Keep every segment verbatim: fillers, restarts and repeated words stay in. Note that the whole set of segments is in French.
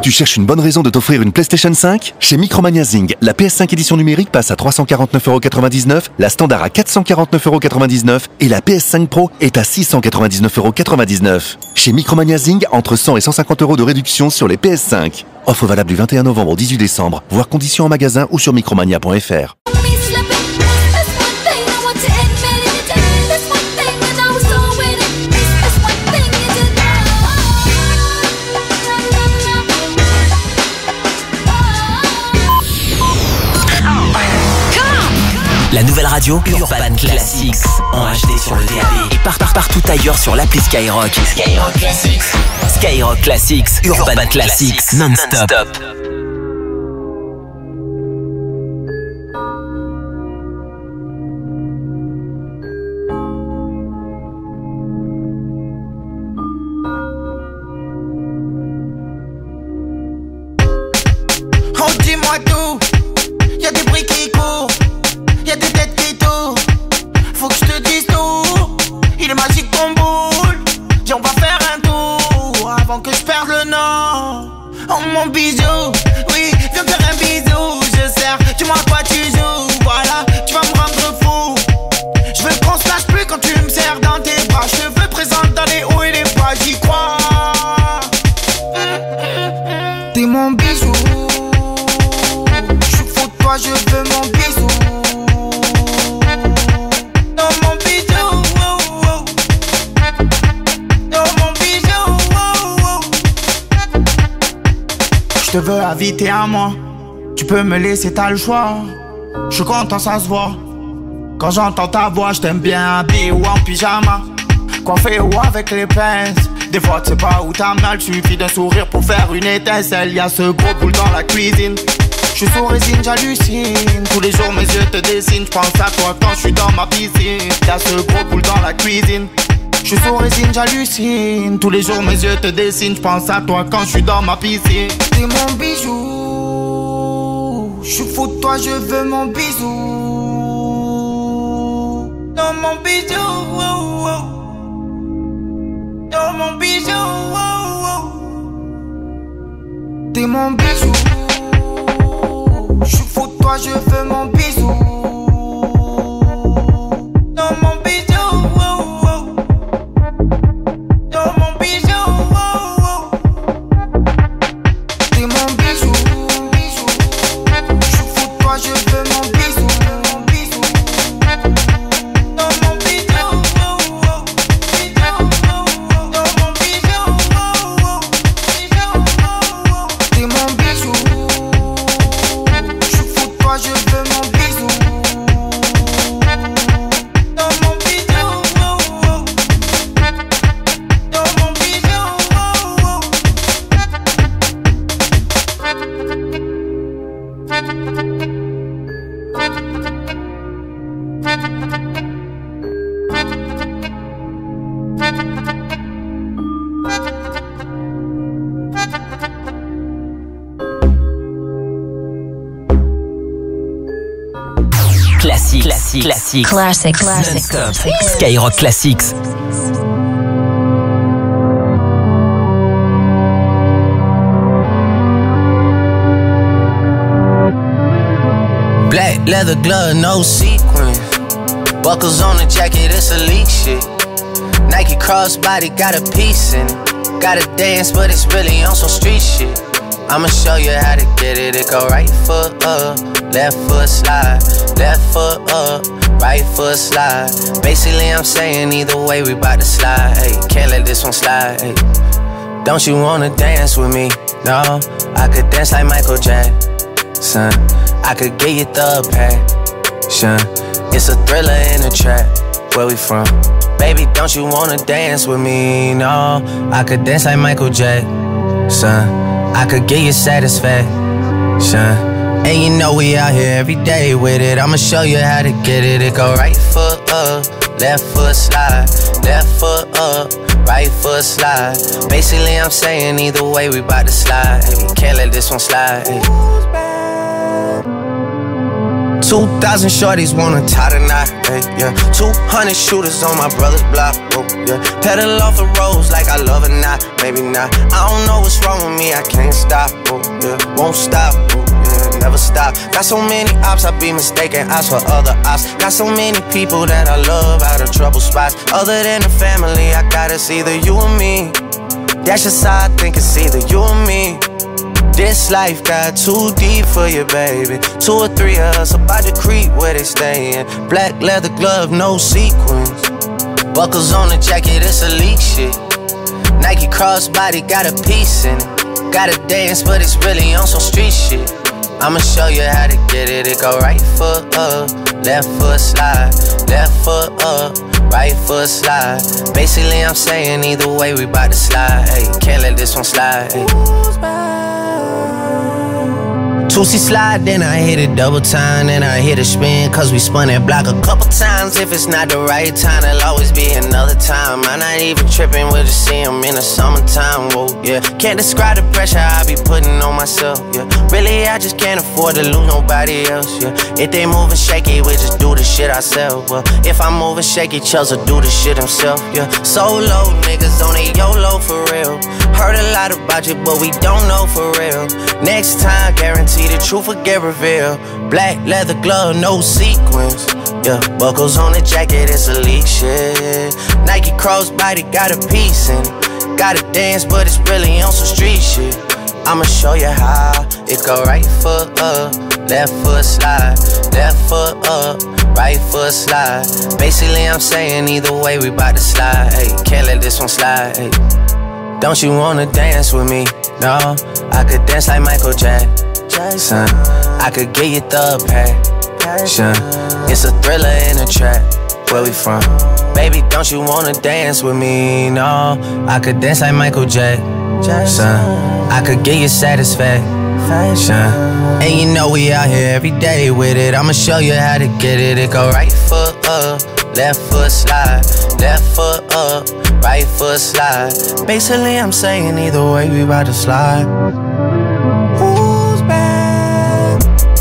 Tu cherches une bonne raison de t'offrir une PlayStation cinq? Chez Micromania Zing, la P S cinq édition numérique passe à trois cent quarante-neuf euros quatre-vingt-dix-neuf, la standard à quatre cent quarante-neuf euros quatre-vingt-dix-neuf et la P S cinq Pro est à six cent quatre-vingt-dix-neuf euros quatre-vingt-dix-neuf. Chez Micromania Zing, entre cent et cent cinquante euros de réduction sur les P S cinq. Offre valable du vingt et un novembre au dix-huit décembre, voire conditions en magasin ou sur micromania point f r. La nouvelle radio Urban Classics en H D sur le D A B et par, par, partout ailleurs sur l'appli Skyrock. Skyrock Classics. Skyrock Classics, Urban, Urban Classics, Classics non-stop. Non-stop. Oh, dis-moi tout, y'a des bruits qui courent. Y'a des têtes qui tournent, faut que je te dise tout. Il est magique ton boule, dis on va faire un tour avant que je perde le nord. Oh mon bijou, oui, viens me faire un bisou. Je sers, dis-moi quoi tu joues, voilà, tu vas me rendre fou. Je veux qu'on se lâche plus quand tu me serres dans tes bras. Je te veux présente dans les hauts et les bas, j'y crois. T'es mon bijou, je suis fou de toi, je veux mon bisou. Je te veux inviter à moi, tu peux me laisser, t'as le choix. Je suis content, ça se voit. Quand j'entends ta voix, je t'aime bien habillé ou en pyjama, coiffé ou avec les pinces. Des fois tu sais pas où t'as mal, suffit d'un sourire pour faire une étincelle. Y'a ce gros boule dans la cuisine, je suis sous résine, j'hallucine. Tous les jours mes yeux te dessinent, je pense à toi quand je suis dans ma piscine. Y'a ce gros boule dans la cuisine, je suis sous résine, j'hallucine. Tous les jours mes yeux te dessinent, je pense à toi quand je suis dans ma piscine. T'es mon bijou, je suis fou de toi, je veux mon bisou. Non mon bijou, oh, oh. Non mon bijou, oh, oh. T'es mon bijou, je suis fou de toi, je veux mon bisou. Non mon bijou, oh, oh. Non mon bijou, oh, oh. T'es mon bijou, je suis fou de toi, je veux mon bisou. Non mon bijou, oh, oh. Non mon bijou, oh, oh. T'es mon bijou, je suis fou de toi, je veux mon bisou. Dans mon bijou, oh, oh. Dans mon bijou, oh, oh. Classics, classics, classics, Classics, classics, non-stop. Skyrock Classics. Black leather glove, no sequins. Buckles on the jacket, it's elite shit. Nike crossbody got a piece in it. Gotta dance, but it's really on some street shit. I'ma show you how to get it. It go right foot up, left foot slide, left foot up, right foot slide. Basically I'm saying either way we bout to slide. Hey, can't let this one slide. Hey. Don't you wanna dance with me? No, I could dance like Michael Jackson. I could get you the passion. It's a thriller in a trap. Where we from? Baby, don't you wanna dance with me? No, I could dance like Michael Jackson. I could get you satisfaction. And you know we out here every day with it. I'ma show you how to get it. It go right foot up, left foot slide, left foot up, right foot slide. Basically I'm saying either way we bout to slide. Hey, can't let this one slide. Hey. Two thousand shorties wanna tie the knot, hey, yeah. Two hundred shooters on my brother's block, whoa, yeah. Pedal off the roads like I love it, not, maybe not. I don't know what's wrong with me, I can't stop, whoa, yeah. Won't stop, whoa, yeah, never stop. Got so many ops, I be mistaken ops for other ops. Got so many people that I love out of trouble spots. Other than the family, I got it's either you or me. That's just how I think it's either you or me. This life got too deep for you, baby. Two or three of us about to creep where they stayin'. Black leather glove, no sequins. Buckles on the jacket, it's elite shit. Nike crossbody got a piece in it. Gotta dance, but it's really on some street shit. I'ma show you how to get it. It go right foot up, left foot slide. Left foot up, right foot slide. Basically I'm saying either way we bout to slide. Hey, can't let this one slide. Hey. Two-C slide, then I hit it double time, then I hit a spin, cause we spun that block a couple times. If it's not the right time, there'll always be another time. I'm not even tripping, we'll just see him in the summertime, whoa, yeah. Can't describe the pressure I be putting on myself, yeah. Really, I just can't afford to lose nobody else, yeah. If they moving shaky, we just do the shit ourselves, well. If I'm moving shaky, Chels will do the shit himself, yeah. Solo niggas on a YOLO for real. Heard a lot about you, but we don't know for real. Next time, guarantee the truth will get revealed. Black leather glove, no sequins. Yeah, buckles on the jacket, it's elite shit. Nike crossbody got a piece in it. Gotta dance, but it's really on some street shit. I'ma show you how. It go right foot up, left foot slide. Left foot up, right foot slide. Basically I'm saying either way we bout to slide. Hey, can't let this one slide. Hey. Don't you wanna dance with me? No, I could dance like Michael Jackson. I could get you the passion. It's a thriller in a trap. Where we from? Baby, don't you wanna dance with me? No, I could dance like Michael Jackson. I could get you satisfaction. And you know we out here every day with it. I'ma show you how to get it. It go right foot up, left foot slide. Left foot up, right foot slide. Basically I'm saying either way we bout to slide. Who's bad?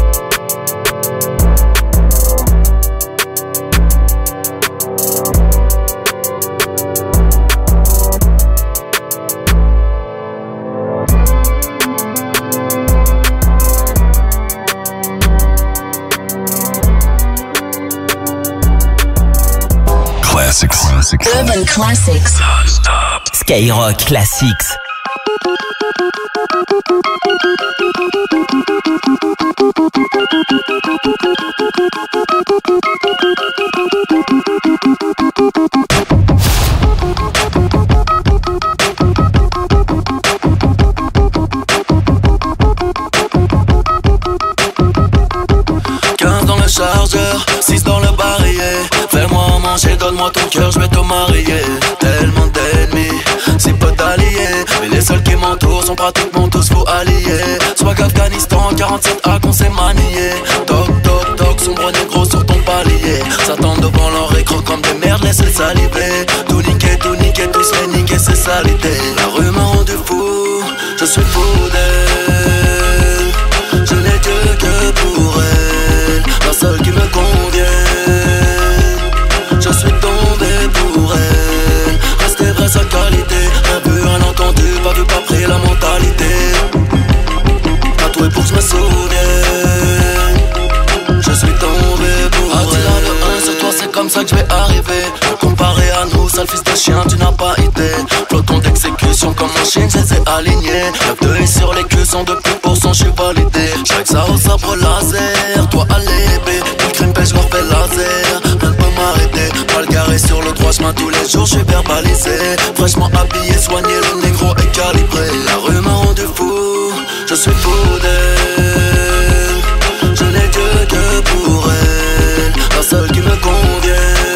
Classics. Urban Classics. Non-stop. Skyrock Classics. quinze dans le chargeur, six dans le barillet. Fais-moi manger, donne-moi ton cœur, je vais te marier. Tellement d'ennemis, si peu d'alliés, mais les seuls qui m'entourent sont pratiquement tous faux alliés. Swag Afghanistan, quarante-sept A qu'on s'est manié. Toc toc toc, sombre négro sur ton palier. S'attendent devant leur écran comme des merdes, laisse-les saliver. Tout niquer, tout niquer, tous les niquer, c'est salité. La rue m'a rendu fou, je suis fou d'elle. Je n'ai Dieu que pour elle, la seule qui me convient. Je suis tombé pour elle, rester vrai sa qualité. Un vu, un entendu, pas vu, pas pris la mentalité. Tatoué pour que je me souvienne. Je suis tombé pour elle. A-t-il le un sur toi, c'est comme ça que je vais arriver. Comparé à nous, sale fils de chien, tu n'as pas idée. Floton d'exécution comme machine, je les ai alignés. Le deux sur les queues sont de plus pour cent, je suis validé. J'règle ça au sabre laser, toi à l'épée. Tout le crime pêche, je leur fais laser. Rien ne peut m'arrêter, mal garé sur le droit chemin tous les jours, je suis verbalisé. Fraîchement habillé, soigné, le négro est calibré. La rue m'a rendu fou, je suis fou d'elle. Je n'ai Dieu que pour elle, la seule qui me convient.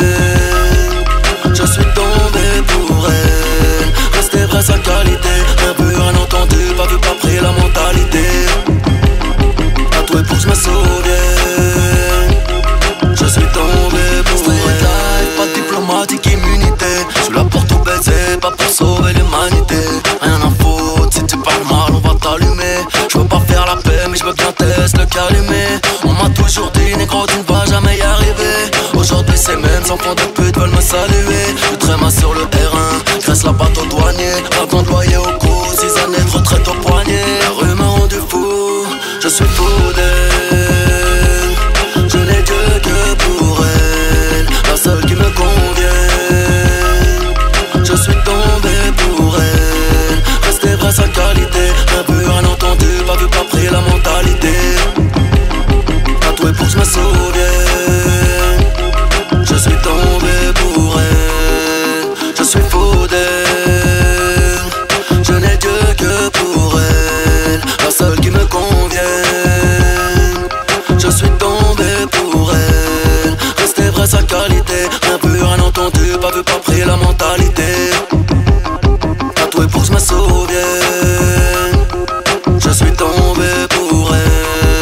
Je suis tombé pour elle, rester vrai sa qualité. Un vu, un entendu, pas vu, pas pris la mentalité. Tatoué pour que je me souvienne. Je suis tombé pour elle. Life, pas diplomatique, immunité. Je suis là pour tout baiser, pas pour sauver l'humanité. Rien à foutre, si tu parles mal, on va t'allumer. Je veux pas faire la paix, mais je veux bien tester le calumet. On m'a toujours aujourd'hui, négro, tu ne vas jamais y arriver. Aujourd'hui, ces mêmes enfants de pute veulent me saluer. Je tréma sur le R un, graisse la patte au douanier. Avant de loyer au cou, six années de retraite au poignet. La rue m'a rendu fou, je suis fou d'elle. Je n'ai Dieu que pour elle, la seule qui me convient. Je suis tombé pour elle, rester vrai sa qualité. Un peu rien entendu, pas vu, pas pris la mentalité. Tatoué pour que je me souvienne. Je suis tombé pour elle, je suis fou d'elle. Je n'ai Dieu que pour elle, la seule qui me convient. Je suis tombé pour elle, rester vrai sa qualité. Un peu rien entendu, pas vu, pas pris la mentalité. Tatoué pour que je me souvienne. Je suis tombé pour elle.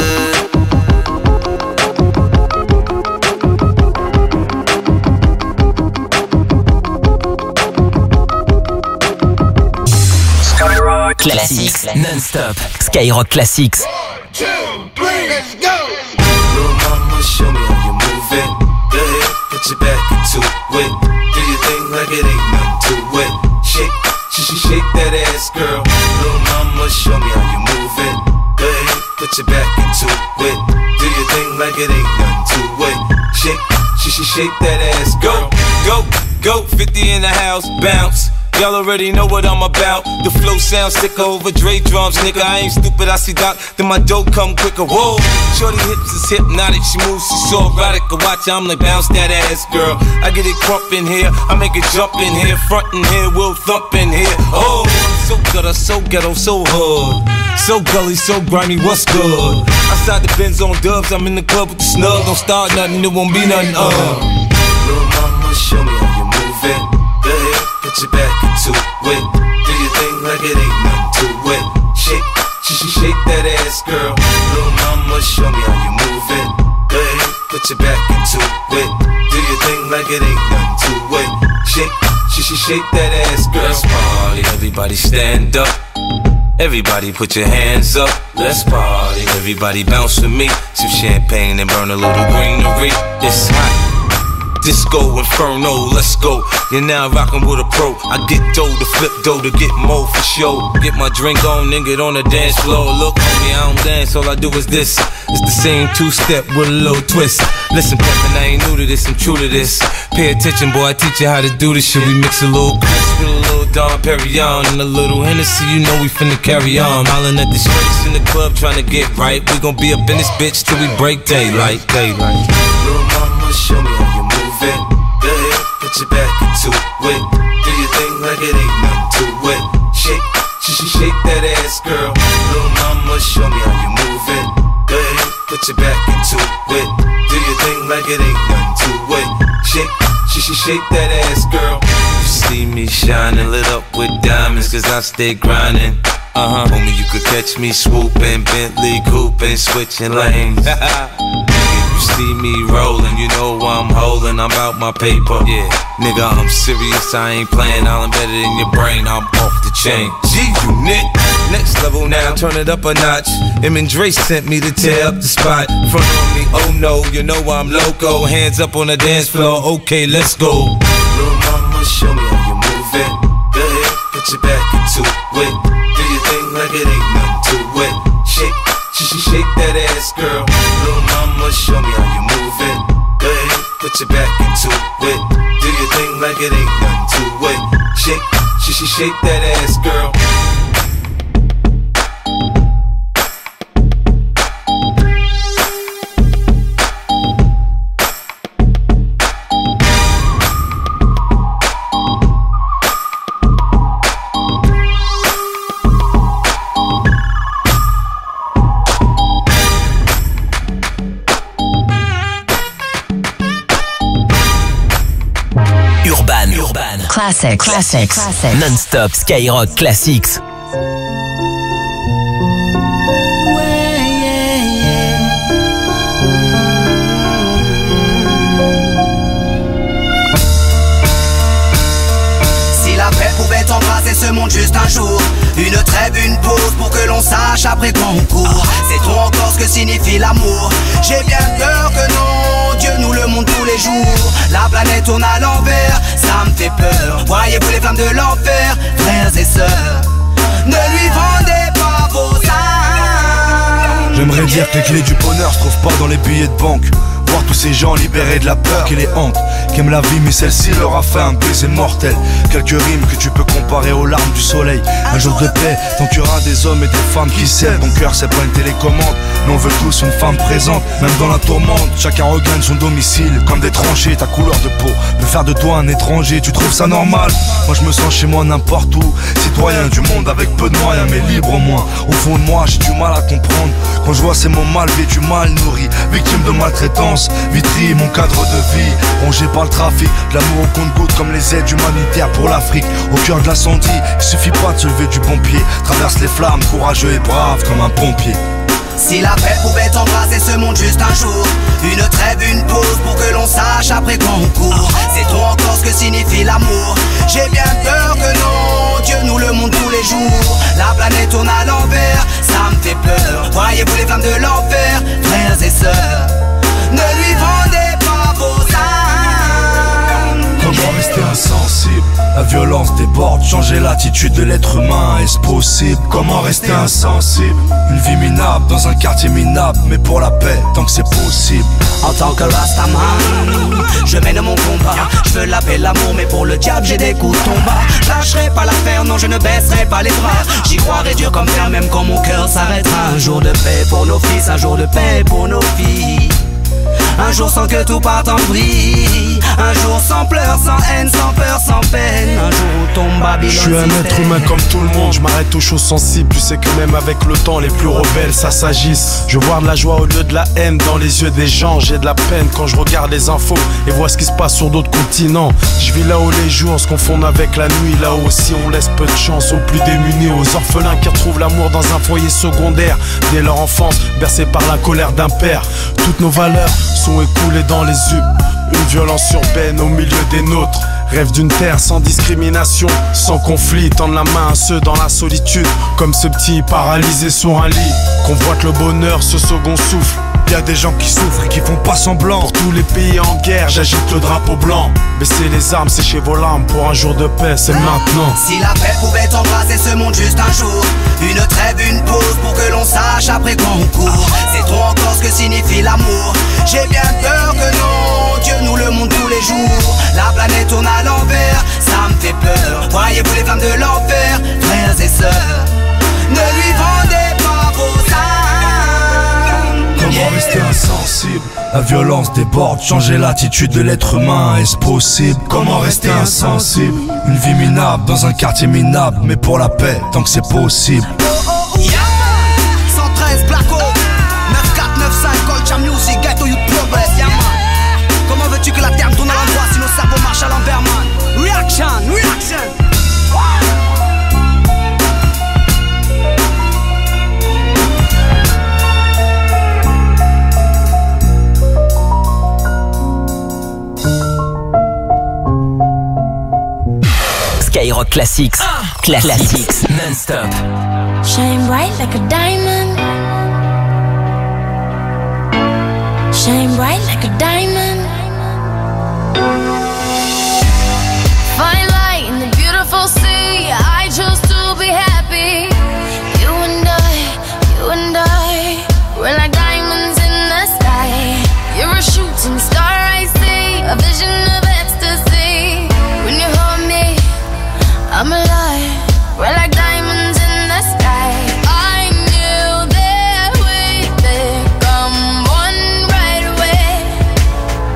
Classics non-stop. Skyrock Classics. One, two, three, let's go. Little mama, show me how you move it. Go ahead, put your back into it. Do your thing like it ain't nothing to it. Shake, sh sh shake that ass, girl. Little mama, show me how you move it. Go ahead, put your back into it. Do your thing like it ain't nothing to it. Shake, sh sh shake that ass, girl. Go, go, go, fifty in the house, bounce. Y'all already know what I'm about. The flow sounds sicker over Dre drums, nigga. I ain't stupid, I see Doc, then my dough come quicker. Whoa, shorty hips is hypnotic, she moves, she's so erotic. I watch, I'm like, bounce that ass, girl. I get it crump in here, I make it jump in here, front in here, we'll thump in here. Oh, so gutter, so ghetto, so hood, so gully, so grimy, what's good? Outside the Benz on dubs, I'm in the club with the snug. Don't start nothing, it won't be nothing, uh. Little mama, show me how you move it. Go ahead, put your back into it. Do your thing like it ain't nothing to it. Shake, sh sh shake that ass, girl. Little mama, show me how you move it. Go ahead, put your back into it. Do your thing like it ain't nothing to it. Shake, sh sh shake that ass, girl. Let's party, everybody stand up. Everybody put your hands up. Let's party, everybody bounce with me. Some champagne and burn a little greenery. It's hot. Disco Inferno, let's go. You're now rockin' with a pro. I get dough to flip dough to get more for show. Get my drink on and get on the dance floor. Look on me, I don't dance, all I do is this. It's the same two-step with a little twist. Listen, Peppin', I ain't new to this, I'm true to this. Pay attention, boy, I teach you how to do this shit. We mix a little Chris with a little Dom Perignon and a little Hennessy, you know we finna carry on. Hollin' at the streets in the club trying to get right. We gon' be up in this bitch till we break daylight, daylight. Little mama, show me how you move it. Go ahead, put your back into it. Do your thing like it ain't nothing to it. Shake, sh sh shake that ass, girl. Little mama, show me how you move it. Go ahead, put your back into it. Do your thing like it ain't nothing to it. Shake, sh sh shake that ass, girl. You see me shining, lit up with diamonds, cause I stay grinding. Uh-huh. Homie, you could catch me swooping, Bentley cooping, switching lanes. You see me rolling, you know I'm holding, I'm out my paper. Yeah, nigga, I'm serious, I ain't playing, I'll embed it in your brain, I'm off the chain. G-Unit, next level now, turn it up a notch. Em and Dre sent me to tear up the spot. Front on me, oh no, you know I'm loco. Hands up on the dance floor, okay, let's go. Little mama, show me how you move it. Go ahead, put your back into it. Do your thing like it ain't nothing to it. Shake, sh sh shake that ass, girl. Little mama, show me how you move it. Go ahead, put your back into it. Do your thing like it ain't nothing to it. Shake, sh sh shake that ass, girl. Classics. Classics. Classics. Non-stop Skyrock Classics. Si la paix pouvait embraser ce monde juste un jour, Une trêve, une pause pour que l'on sache après quoi on court. Sait-on encore ce que signifie l'amour? J'ai bien peur que non, Dieu nous le montre tous les jours. La planète tourne à l'envers, ça me fait peur. Voyez-vous les flammes de l'enfer, frères et sœurs, ne lui vendez pas vos âmes. J'aimerais dire que les clés du bonheur se trouvent pas dans les billets de banque. Voir tous ces gens libérés de la peur qui les hante, qui aiment la vie mais celle-ci leur a fait un baiser mortel. Quelques rimes que tu peux comparer aux larmes du soleil. Un jour de paix, tant qu'il y aura des hommes et des femmes qui s'aiment. Ton cœur c'est pas une télécommande, mais on veut tous une femme présente. Même dans la tourmente, chacun regagne son domicile. Comme des tranchées, ta couleur de peau peut faire de toi un étranger. Tu trouves ça normal? Moi je me sens chez moi n'importe où. Citoyen du monde avec peu de moyens mais libre au moins. Au fond de moi j'ai du mal à comprendre quand je vois ces mots mal vêtus, mal nourris, victimes de maltraitance. Vitry, mon cadre de vie, rongé par le trafic. De l'amour au compte-gouttes comme les aides humanitaires pour l'Afrique. Au cœur de l'incendie, il suffit pas de se lever du bon pied. Traverse les flammes, courageux et brave comme un pompier. Si la paix pouvait embrasser ce monde juste un jour, une trêve, une pause pour que l'on sache après quoi on court. Sait-on encore ce que signifie l'amour? J'ai bien peur que non, Dieu nous le montre tous les jours. La planète tourne à l'envers, ça me fait peur. Voyez-vous les flammes de l'enfer, frères et sœurs, ne lui vendez pas vos âmes. Comment rester insensible? La violence déborde, changer l'attitude de l'être humain, est-ce possible? Comment rester insensible? Une vie minable dans un quartier minable, mais pour la paix, tant que c'est possible. En tant que Rastaman, je mène mon combat. Je veux la paix, l'amour, mais pour le diable j'ai des coups de tomba. Je lâcherai pas l'affaire, non je ne baisserai pas les bras. J'y croirai dur comme fer, même quand mon cœur s'arrêtera. Un jour de paix pour nos fils, un jour de paix pour nos filles. Un jour sans que tout parte en vrille. Un jour sans pleurs, sans haine, sans peur, sans peine. Un jour où tombe Babylone. Je suis un être humain comme tout le monde. Je m'arrête aux choses sensibles. Tu sais que même avec le temps, les plus rebelles, ça s'agisse. Je vois de la joie au lieu de la haine dans les yeux des gens. J'ai de la peine quand je regarde les infos et vois ce qui se passe sur d'autres continents. Je vis là où les jours se confondent avec la nuit. Là où aussi on laisse peu de chance aux plus démunis, aux orphelins qui retrouvent l'amour dans un foyer secondaire. Dès leur enfance, bercés par la colère d'un père. Toutes nos valeurs sont écoulées dans les yeux. Une violence urbaine au milieu des nôtres. Rêve d'une terre sans discrimination, sans conflit. Tendre la main à ceux dans la solitude, comme ce petit paralysé sur un lit. Convoite le bonheur, ce second souffle. Y'a des gens qui souffrent et qui font pas semblant. Pour tous les pays en guerre, j'agite le drapeau blanc. Baissez les armes, séchez vos larmes. Pour un jour de paix, c'est maintenant. Si la paix pouvait embrasser ce monde juste un jour, une trêve, une pause pour que l'on sache après quoi on court. Sait-on encore ce que signifie l'amour? J'ai bien peur que non, Dieu nous le montre tous les jours. La planète tourne à l'envers, ça me fait peur. Voyez-vous les flammes de l'enfer, frères et sœurs, ne lui vendez pas vos âmes. Comment rester insensible? La violence déborde, changer l'attitude de l'être humain, est-ce possible? Comment rester insensible? Une vie minable dans un quartier minable, mais pour la paix, tant que c'est possible. Yeah, cent treize Blacko, neuf quatre neuf cinq Culture Music, Ghetto Youth Progress, yeah man. Comment veux-tu que la terre tourne à l'endroit si nos cerveaux marchent à l'envers, man? Reaction, reaction. Skyrock Classics, Classics, non-stop. Shine bright like a diamond. Shine bright like a diamond. Fine light in the beautiful sea. I chose to be happy. You and I, you and I, we're like diamonds in the sky. You're a shooting star I see, a vision of ecstasy. When you hold me, I'm alive, we're like diamonds in the sky. I knew that we'd become one right away.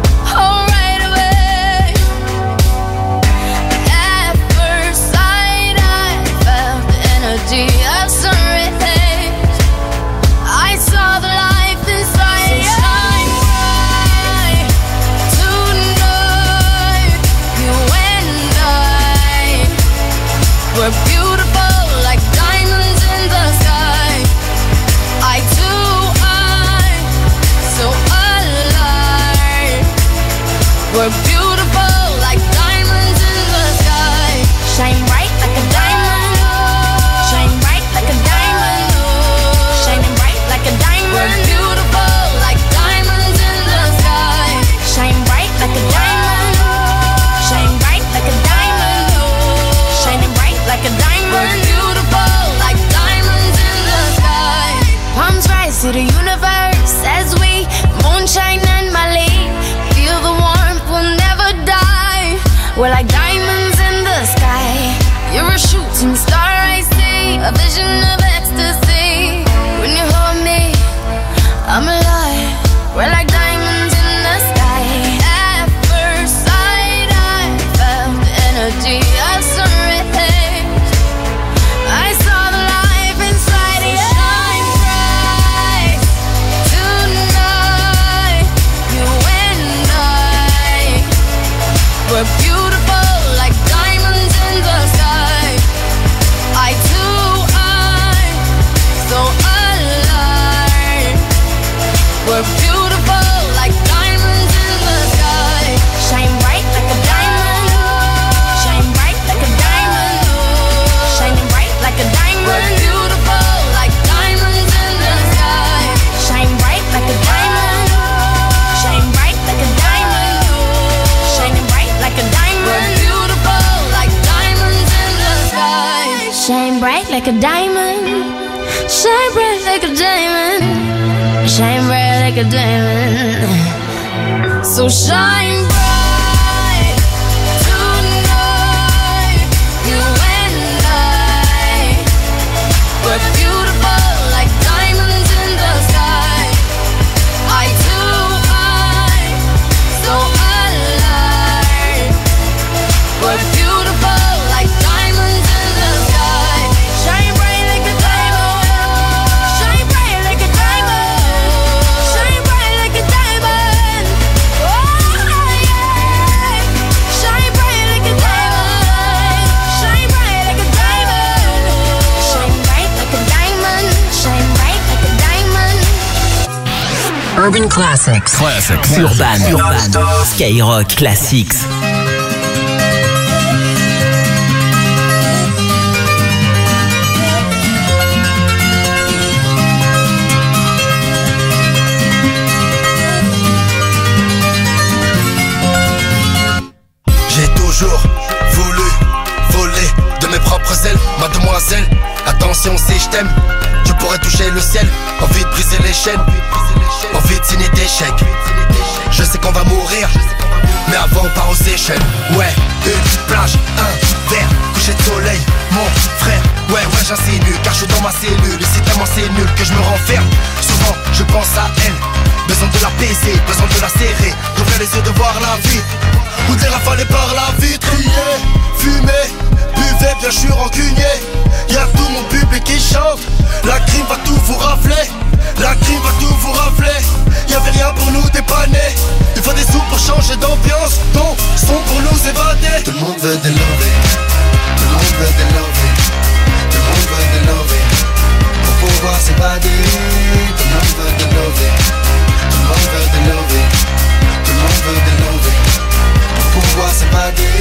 to the universe as we moonshine and Mali. Feel the warmth, we'll never die. We're like diamonds in the sky. You're a shooting star, I see. A vision of ecstasy. When you hold me, I'm alive. We're like diamonds in the sky. At first sight, I felt the energy of sunrise. I saw the life inside you. Shine bright tonight. You and I, we're beautiful like diamonds in the sky. I too, I'm so alive. We're beautiful like diamonds in the sky. Shine bright like a diamond. Shine bright like a diamond. Shining bright like a diamond. We're beautiful like diamonds in the sky. Shine bright like a diamond. Shine bright like a diamond. Shining bright like a diamond. We're beautiful like diamonds in the sky. Shine bright like a diamond. Shine bright like a diamond. Shine bright like a diamond. So shine bright tonight. You and I, we're beautiful like diamonds in the sky. I too, I'm so alive. We're beautiful like diamonds in the sky. Shine bright like a diamond. Shine bright like a diamond. Shine bright like a diamond. Oh yeah. Shine bright like a diamond. Shine bright like a diamond. Shine bright like a diamond. Shine bright like a diamond. Urban Classics. Classics. Urban. Urban. Skyrock Classics. J'ai toujours voulu voler de mes propres ailes, mademoiselle. Attention si je t'aime, je pourrais toucher le ciel. Envie de briser les chaînes, envie de signer des chèques. Je sais qu'on va mourir, mais avant on part aux Seychelles. Ouais, une plage, un verre, coucher de soleil, mon frère. Ouais, ouais, j'insinue, car je suis dans ma cellule. Et c'est tellement c'est nul que je me renferme. Souvent, je pense à elle. Besoin de la baiser, besoin de la serrer. D'ouvrir les yeux, de voir la vie. Ou de rafaler par la vitre. Crier, fumer, buvez, bien je suis rancunier. Y'a tout mon public qui chante. La crime va tout vous rafler. La crime va tout vous rafler. Y'avait rien pour nous dépanner. Il faut des sous pour changer d'ambiance. Ton son pour nous évader. Tout le monde veut des lovés. Tout le monde veut des lovés. Tout le monde veut des lovés. Pour pouvoir s'évader. Tout le monde veut des lovés. Tout le monde veut des lovés. Tout le monde veut des lovés. Pour pouvoir s'évader.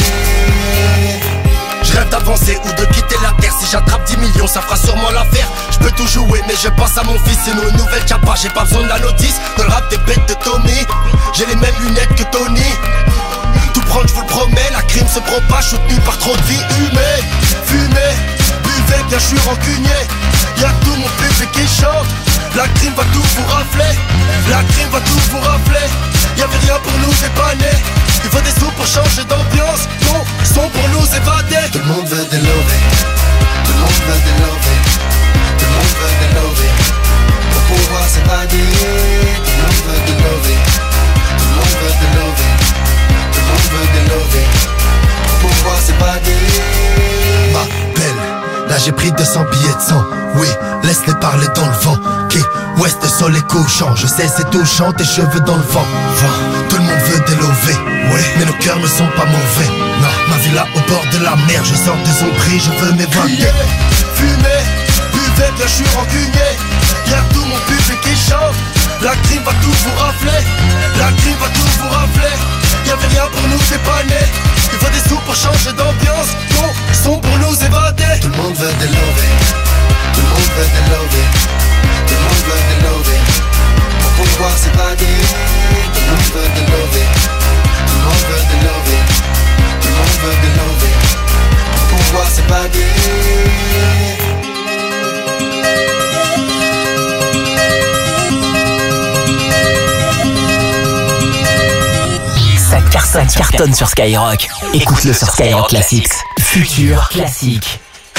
Je rêve d'avancer ou de quitter la terre. Si j'attrape dix millions, ça fera sûrement l'affaire. Je peux tout jouer, mais je pense à mon fils. C'est nos nouvelles capas, j'ai pas besoin de la notice. Dans le rap des bêtes de Tommy, j'ai les mêmes lunettes que Tony. Tout prendre, je vous le promets, la crime se propage, soutenu par trop de vie humaine. Fumez, buvez, bien je suis rancunier. Y'a tout mon public qui chante. La crime va tout vous rafler. La crime va tout vous rafler. Y'avait rien pour nous dépanner. Il faut des sous pour changer d'ambiance. Non, son pour nous évader. Tout le monde veut des lovés. Tout le monde veut des lovés. Tout le monde veut des lovés. Pour pouvoir s'évader. Tout le monde veut des lovés. Tout le monde veut des lovés. Tout le monde veut des lovés. Pour pouvoir s'évader. Ma belle, là j'ai pris deux cents billets de sang. Oui, laisse-les parler dans le vent. Key West, le soleil couchant. Je sais c'est touchant, tes cheveux dans le vent. Tout le monde veut des lovés. Ouais, mais nos cœurs ne sont pas mauvais. Non, ma villa au bord de la mer. Je sors des ombris, je veux m'évader. Fumer, buvez, bien je suis rancunier. Y'a tout mon public qui chante. La crime va tout vous rafler. La crime va tout vous rafler. Y'avait rien pour nous dépanner. Il faut des sous pour changer d'ambiance. Non, son pour nous évader. Tout le monde veut des lovés. Tout le monde veut des lovés. Tout le monde veut des lovés. Pour pouvoir s'évader. Tout le monde veut des lovés. Tout le monde veut des lovés. Tout le monde veut des lovés. Pour pouvoir s'évader. Ça cartonne sur Skyrock. Écoute-le sur Skyrock Classics. Futur classique.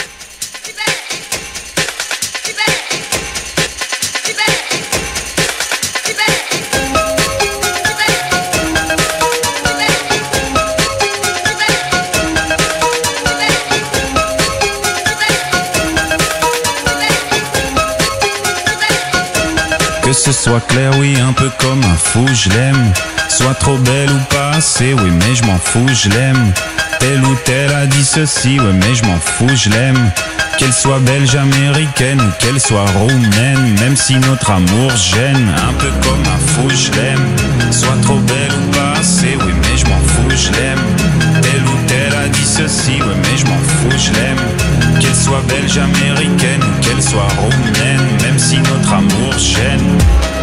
Que ce soit clair, oui, un peu comme un fou, je l'aime. Soit trop belle ou pas assez, oui, mais je m'en fous, je l'aime. Telle ou telle a dit ceci, ouais, mais je m'en fous, je l'aime. Qu'elle soit belge, américaine ou qu'elle soit roumaine, même si notre amour gêne, un peu comme un fou, je l'aime. Soit trop belle ou pas assez, oui, mais je m'en fous, je l'aime. Telle ou telle a dit ceci, ouais, mais je m'en fous, je l'aime. Qu'elle soit belge, américaine ou qu'elle soit roumaine, même si notre amour gêne.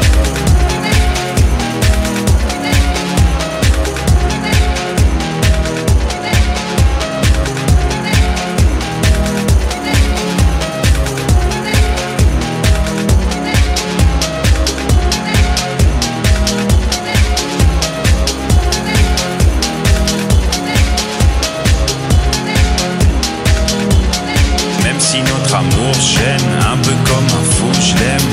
Amour gêne, un peu comme un fou, je l'aime.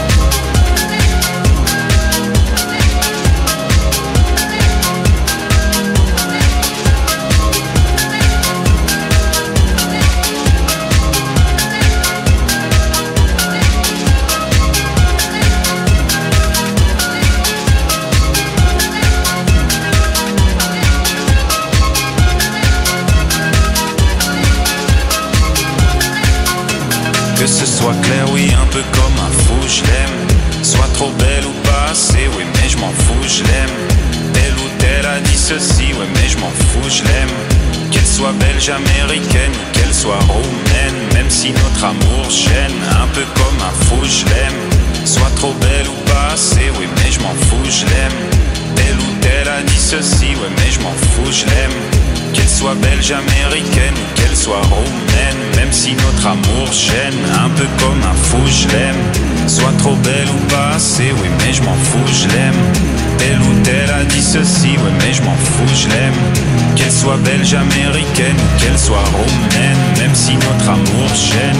Que ce soit clair, oui, un peu comme un fou, je l'aime. Soit trop belle ou pas assez, oui, mais je m'en fous, je l'aime. Telle ou telle a dit ceci, ouais, mais je m'en fous, je l'aime. Qu'elle soit belge, américaine ou qu'elle soit roumaine, même si notre amour gêne, un peu comme un fou, je l'aime. Soit trop belle ou pas assez, oui, mais je m'en fous, je l'aime. Telle ou telle a dit ceci, ouais, mais je m'en fous, je l'aime. Qu'elle soit belge, américaine ou qu'elle soit roumaine, même si notre amour gêne, un peu comme un fou, je l'aime. Soit trop belle ou pas assez, oui, mais je m'en fous, je l'aime. Telle ou telle a dit ceci, ouais, mais je m'en fous, je l'aime. Qu'elle soit belge, américaine ou qu'elle soit roumaine, même si notre amour gêne.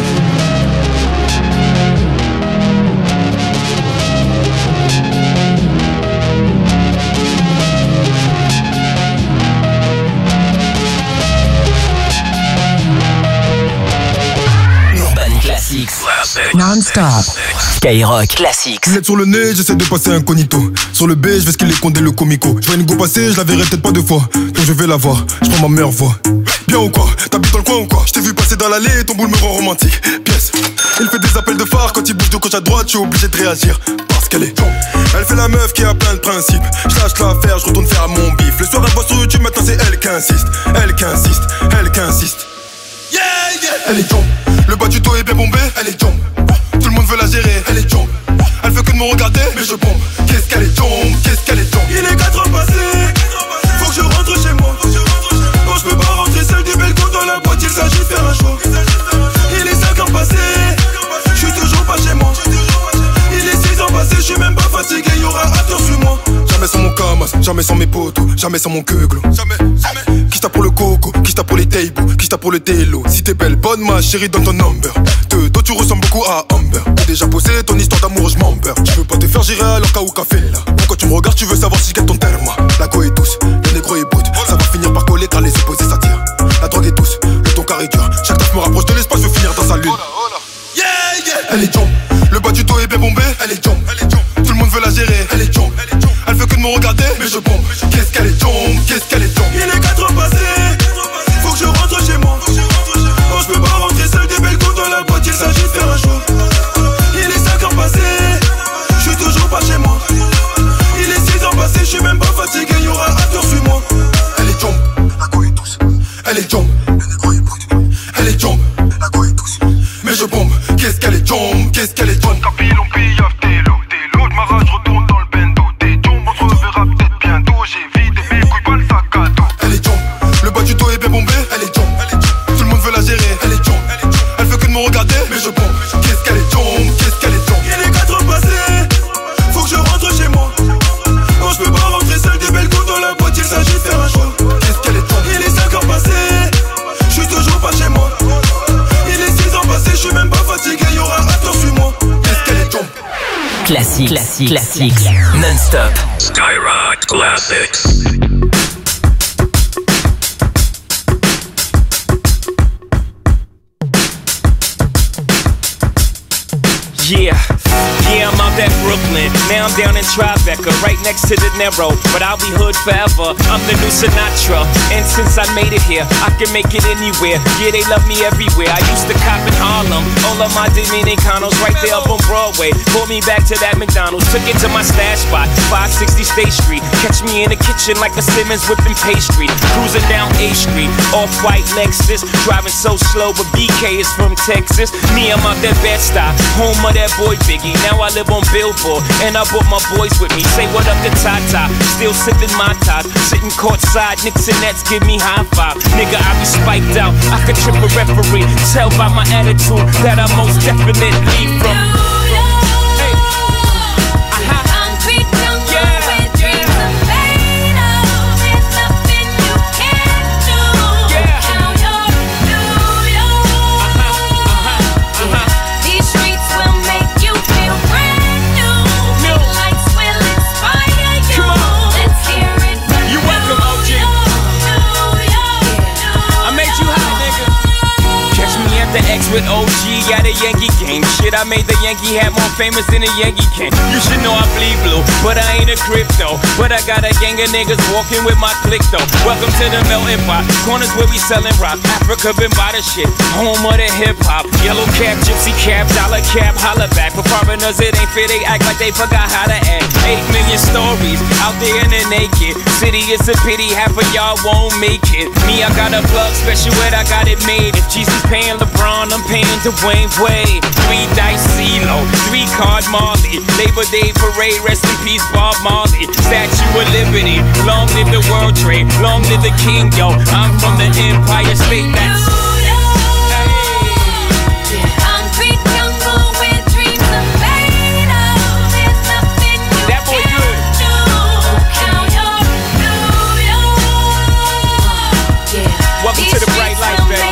Non-stop. Skyrock Classics. Lunette sur le nez, j'essaie de passer incognito. Sur le B, je vais ce qu'il est condé le comico. Je vois une go passer, je la verrai peut-être pas deux fois. Donc je vais la voir, je prends ma meilleure voix. Bien ou quoi? T'habites dans le coin ou quoi? Je t'ai vu passer dans l'allée et ton boule me rend romantique. Pièce. Il fait des appels de phare quand il bouge de gauche à droite, je suis obligé de réagir. Parce qu'elle est. Elle fait la meuf qui a plein de principes. Je lâche l'affaire, je retourne faire mon bif. Le soir elle voit sur YouTube, maintenant c'est elle qui insiste. Elle qui insiste, elle qui insiste. Yeah, yeah. Elle est jump. Le bas du dos est bien bombé, elle est jump. Tout le monde veut la gérer, elle est jump. Elle fait que de me regarder, mais je pompe. Qu'est-ce qu'elle est jump, qu'est-ce qu'elle est jump. Il est quatre heures passées, faut que je rentre chez moi. Non, je peux pas rentrer seul du balcon dans la boîte, il s'agit de faire un choix. Il est cinq heures passées, je suis toujours pas chez moi. Il est six heures passées, je suis même pas fatigué, y'aura attends sur moi. Jamais sans mon camas, jamais sans mes potos, jamais sans mon queuglo. Jamais, jamais. Qui tape pour le coco, qui tape pour les tables, qui tape pour le télo. Si t'es belle, bonne ma chérie, donne ton number. De dos tu ressembles beaucoup à Amber. T'as déjà posé ton histoire d'amour, je m'embeurre. Je veux pas te faire gérer alors qu'à ou café là. Quand tu me regardes, tu veux savoir si je gagne ton terme. La go est douce, le négro est brut. Ça va finir par coller car les opposés s'attirent. La drogue est douce, le ton carré dur. Chaque taf me rapproche de l'espace, je veux finir dans sa lune. Yeah, yeah. Elle est jump, le bas du dos est bien bombé. Elle est jump, elle est jump. Tout le monde veut la gérer. Elle est jump, elle est jump. Elle fait que de me regarder, mais je bombe. Qu'est-ce qu'elle est jump, qu'est-ce qu'elle est jump. Il est quatre heures passées, faut que je rentre chez moi. Non, je peux pas rentrer seul des belles coups dans la boîte, il s'agit de faire un choix. Il est cinq heures passées, je suis toujours pas chez moi. Il est six heures passées, je suis même pas fatigué, y'aura attends sur moi. Elle est jump, la go est douce. Elle est jump, le négro est brut. Elle est jump, la go est douce. Mais je bombe, qu'est-ce qu'elle est jump, qu'est-ce qu'elle est jump. Tapis, on pillave, t'es l'eau, t'es l'eau de ma rage, retourne dans le bendo. T'es jump, on se reverra peut-être bientôt. J'ai vidé mes couilles, pas le sac à dos. Elle est classique, classique, classique, non-stop. Skyrock Classics. Yeah, yeah, I'm out at Brooklyn. Now I'm down in Tribeca, right next to the Narrow. But I'll be hood forever. I'm the new Sinatra. And since I made it here, I can make it anywhere. Yeah, they love me everywhere. I used to cop in Harlem. All of my Dominicanos right there up on Broadway. Pulled me back to that McDonald's. Took it to my stash spot, five sixty State Street. Catch me in the kitchen like a Simmons whipping pastry. Cruising down A Street, off-white Lexus. Driving so slow, but B K is from Texas. Me, I'm out there Bed-Stuy, home of that boy Biggie. Now I live on Billboard, and I brought my boys with me. Say what up to Tata, still sipping my top. Sitting courtside, Knicks and Nets give me high five. Nigga, I be spiked out, I could trip a referee. Tell by my attitude that I most definitely from. With O G at a Yankee game. Shit, I made the Yankee hat more famous than a Yankee can. You should know I bleed blue, but I ain't a crypto. But I got a gang of niggas walking with my click though. Welcome to the melting pot. Corners where we selling rock. Africa been by the shit. Home of the hip hop. Yellow cap, gypsy cap, dollar cap, holla back. For foreigners it ain't fair, they act like they forgot how to act. Eight million stories out there in the naked city. It's a pity half of y'all won't make it. Me, I got a plug special ed, I got it made. If Jesus paying LeBron, I'm paying Dwayne Wade. Three dice CeeLo, three card Marley. Labor Day parade, rest in peace Bob Marley. Statue of Liberty, long live the World Trade, long live the King, yo. I'm from the Empire State, that's welcome to the bright light, baby.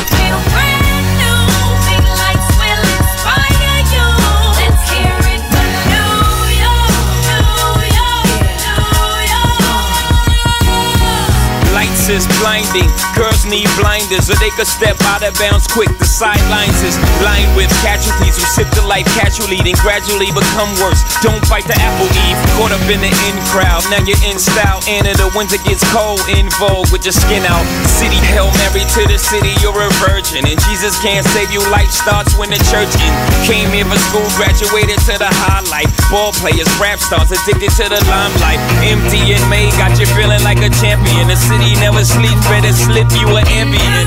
Is blinding, girls need blinders or they could step out of bounds quick. The sidelines is lined with casualties who sip the life casually, then gradually become worse. Don't fight the apple eve, caught up in the in crowd. Now you're in style, and in the winter gets cold, in vogue with your skin out. City hell married to the city, you're a virgin, and Jesus can't save you. Life starts when the church in. Came here for school, graduated to the highlight. Ball players, rap stars, addicted to the limelight. Empty and May got you feeling like a champion. The city never sleep, better slip you an ambient.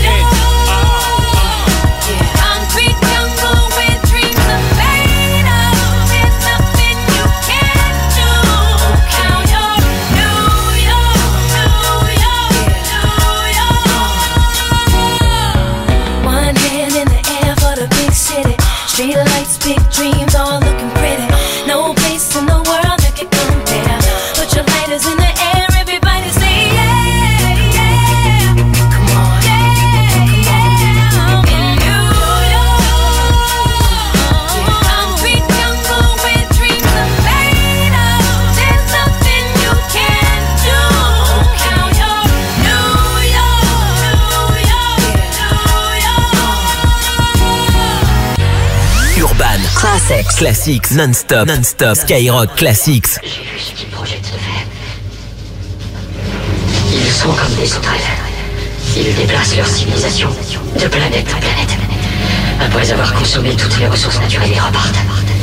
One hand in the air for the big city. Street lights, big dreams, all looking pretty. No place in the world that can compare. Put your lighters in the air, everybody say yeah. Classics, classics, non-stop, non-stop, Skyrock Classics. J'ai vu ce qu'ils projettent de faire. Ils sont comme des sauterelles. Ils déplacent leur civilisation de planète en planète. Après avoir consommé toutes les ressources naturelles, ils repartent.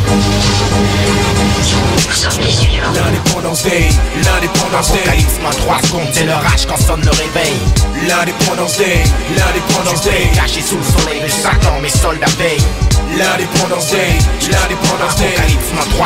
Nous sommes les suivants. L'indépendance Day, l'indépendance Day. Apocalypse, main trois secondes, c'est le rage quand sonne le réveil. L'indépendance Day, l'indépendance Day. Caché sous le soleil de Satan, mes soldats veillent. L'indépendance Day, l'indépendance Day. Apocalypse, main trois secondes, c'est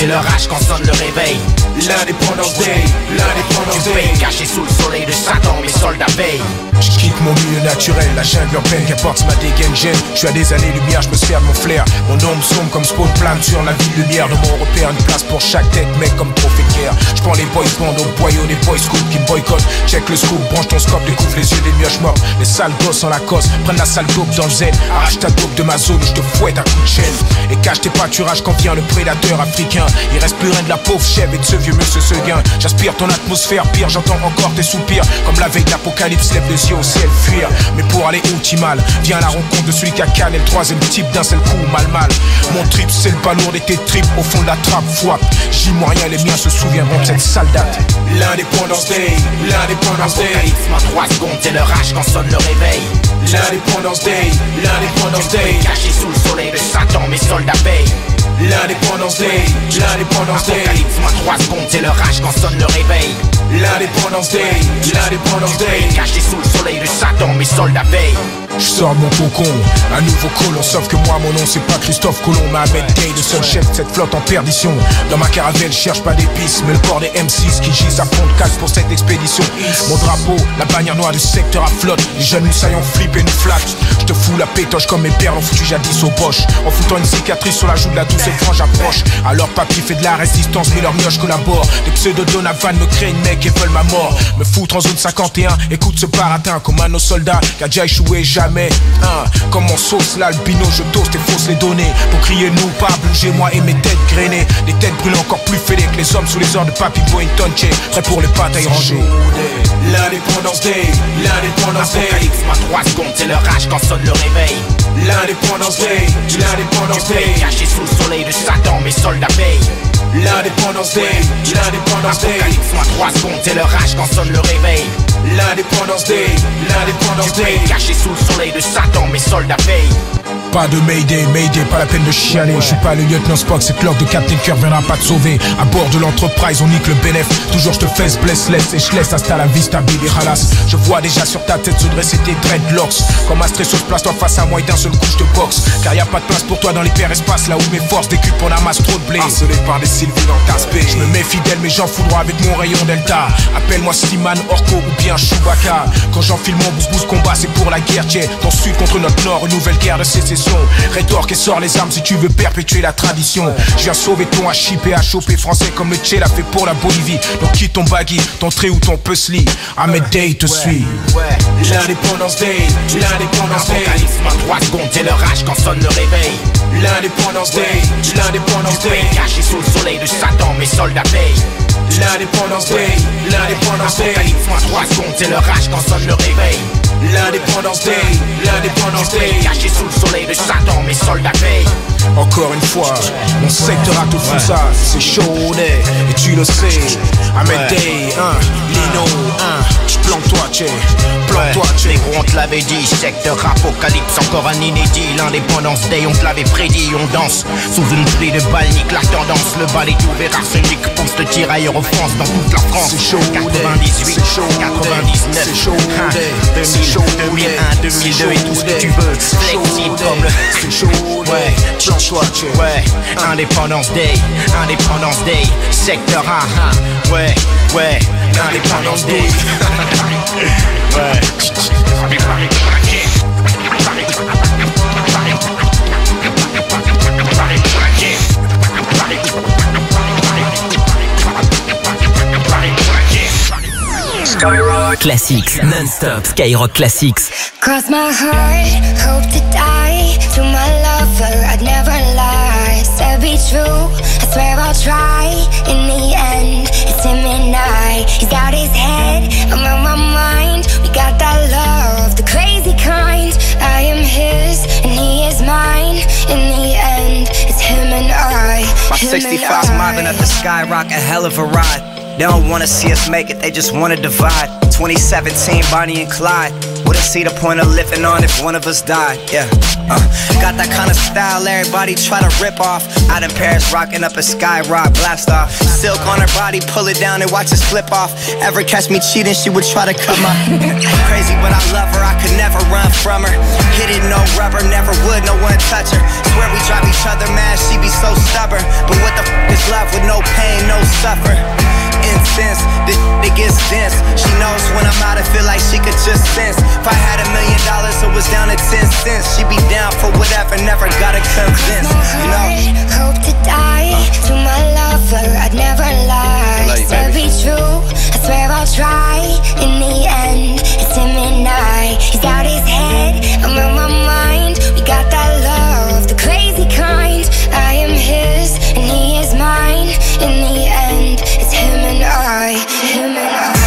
compter leur âge quand sonne le réveil. L'indépendance day, l'indépendance day, caché sous le soleil de Satan, mes soldats veillent. Je quitte mon milieu naturel, la jungle urbaine, qu'importe ma dégaine gêne. Je suis à des années-lumière, je me sers de mon flair. Mon ombre sombre comme spawn plane sur la ville lumière. De mon repère, une place pour chaque tête, mec comme trophée de guerre. Je prends les boys bands au boyau, les boys scouts qui me boycottent. Check le scoop, branche ton scope, découvre les yeux des mioches morts. Les sales gosses en la cosse, prennent la sale dope dans le zen. Arrache ta dope de ma zone, je te fouette à coups de chaîne. Et cache tes pâturages quand vient le prédateur africain. Il reste plus rien de la pauvre chèvre et de ce vieux monsieur Seguin. J'aspire ton atmosphère pire, j'entends encore tes soupirs. Comme la veille d'apocalypse, lève les yeux au ciel, fuir. Mais pour aller où t'y mal, viens à la rencontre de celui qui a canne et le troisième type d'un seul coup, mal mal. Mon trip c'est le balourd et tes tripes au fond de la trappe, foi. J'y moi rien, les miens se souviendront de cette sale date. L'indépendance day, l'indépendance day. Apocalypse, en trois secondes, c'est leur âge quand sonne le réveil. L'indépendance day, l'indépendance day, caché sous le soleil de Satan, mes soldats veillent. L'indépendance day, l'indépendance day. Apocalypse, en trois secondes, c'est leur âge quand sonne le réveil. L'indépendance day, l'indépendance day, caché sous le soleil de Satan, mes soldats veillent. Je sors mon cocon, un nouveau colon. Sauf que moi mon nom c'est pas Christophe Colomb, mais Ahmed Day, le seul chef de cette flotte en perdition. Dans ma caravelle je cherche pas d'épices, mais le corps des M six qui gisent à fond de casse pour cette expédition. Mon drapeau, la bannière noire du secteur à flotte. Les jeunes saillants flippent et nous flattent. Je te fous la pétoche comme mes perles ont foutu jadis au boche. En foutant une cicatrice sur la joue de la douce et frange approche. Alors papy fait de la résistance mais leur mioche collabore. Les pseudo Donovan me craignent mec et veulent ma mort. Me foutre en zone cinquante et un, écoute ce baratin comme un de nos soldats qui a déjà échoué jamais. Hein, comme mon sauce l'albino, je toast et fausse les données. Pour crier nous pas bouger moi et mes têtes grainées. Les têtes brûlent encore plus fêlées que les hommes sous les ordres de Papy Boynton. Prêt pour les batailles rangées. L'indépendance day, l'indépendance day. Apocalypse, en trois secondes, c'est leur âge quand sonne le réveil. L'indépendance day, l'indépendance day, caché sous le soleil de Satan, mes soldats veillent. L'indépendance day, l'indépendance day. Apocalypse, en trois secondes, c'est leur âge quand sonne le réveil. L'indépendance day, l'indépendance day, caché sous le soleil de Satan, mes soldats veillent. Pas de Mayday, Mayday, pas la peine de chialer. Je suis pas le lieutenant Spock, cette l'ordre de Captain Kirk viendra pas te sauver. À bord de l'Enterprise, on nique le bénéf. Toujours je te fesse, blesse, laisse et je laisse hasta la vista, baby halas. Je vois déjà sur ta tête se dresser tes dreadlocks. Comme un stress, place-toi face à moi et d'un seul coup je te boxe. Car y a pas de place pour toi dans l'hyperespace, là où mes forces décupent, on amasse trop de blé. Harcelé par des Sylvie dans ta spé. Je me mets fidèle mais j'en fous droit avec mon rayon Delta. Appelle-moi Slimane, Orko ou bien Chewbacca. Quand j'enfile mon boost combat c'est pour la guerre, tiens. Dans le sud contre notre nord, une nouvelle guerre de sécession. Rétorque et sors les armes si tu veux perpétuer la tradition. Je viens sauver ton H-I-P, à choper français comme le Tché l'a fait pour la Bolivie. Donc quitte ton baggy, ton trait ou ton puzzle. Ahmed Day te suit. L'indépendance day, l'indépendance day. Apocalypse, en trois secondes, c'est leur âge quand sonne le réveil. L'indépendance day, l'indépendance day, caché sous le soleil de Satan, mes soldats veillent. L'indépendance day, l'indépendance day. Apocalypse, en trois secondes, c'est leur âge quand sonne le réveil. L'indépendance day, l'indépendance day, caché sous le soleil de Satan, mes soldats veillent. Encore une fois, mon secteur a tout fou ça, c'est chaud day, et tu le sais. Ahmed Day, hein, Lino, hein, plante-toi, tché, plante-toi, tché. Les gros on te l'avait dit, secteur apocalypse, encore un inédit. L'indépendance day, on te l'avait prédit, on danse sous une pluie de balles, nique la tendance. Le bal est ouvert, arsenic, pousse le tirailleur offense dans toute la France. C'est chaud quatre-vingt-dix-huit, quatre-vingt-dix-neuf, c'est chaud day, deux mille un, deux mille deux et tout ce que tu veux. Flexible comme le... C'est chaud ouais, plante-toi, ouais, Indépendance Day, Indépendance Day, secteur un, ouais, ouais, Indépendance Day. Ouais. Skyrock Classics, non-stop Skyrock Classics. Cross my heart, hope to die. To my lover, I'd never lie. Said be true, I swear I'll try. In the end, it's him and I. He's out his head, I'm on my mind. We got that love, the crazy kind. I am his, and he is mine. In the end, it's him and I. My sixty-five's mobbing at the Skyrock, a hell of a ride. They don't wanna see us make it, they just wanna divide. twenty seventeen, Bonnie and Clyde. Wouldn't see the point of living on if one of us died, yeah. Uh, got that kind of style everybody try to rip off. Out in Paris rocking up a Skyrock blast off. Silk on her body, pull it down and watch it slip off. Ever catch me cheating, she would try to cut my crazy, but I love her, I could never run from her. Hit it, no rubber, never would, no one touch her. Swear we drive each other mad, she be so stubborn. But what the f is love? love with no pain, no suffer. Incense, this it gets dense. She knows when I'm out, I feel like she could just sense. If I had a million dollars, it was down to ten cents. She'd be down for whatever, never gotta convince. You know? Hope to die to my lover, I'd never lie. To be true, I swear I'll try. In the end, it's him and I. He's out his head, I'm on my mind. We got that love, the crazy kind. I am his, and he is mine. In the end, it's him and I, him and I.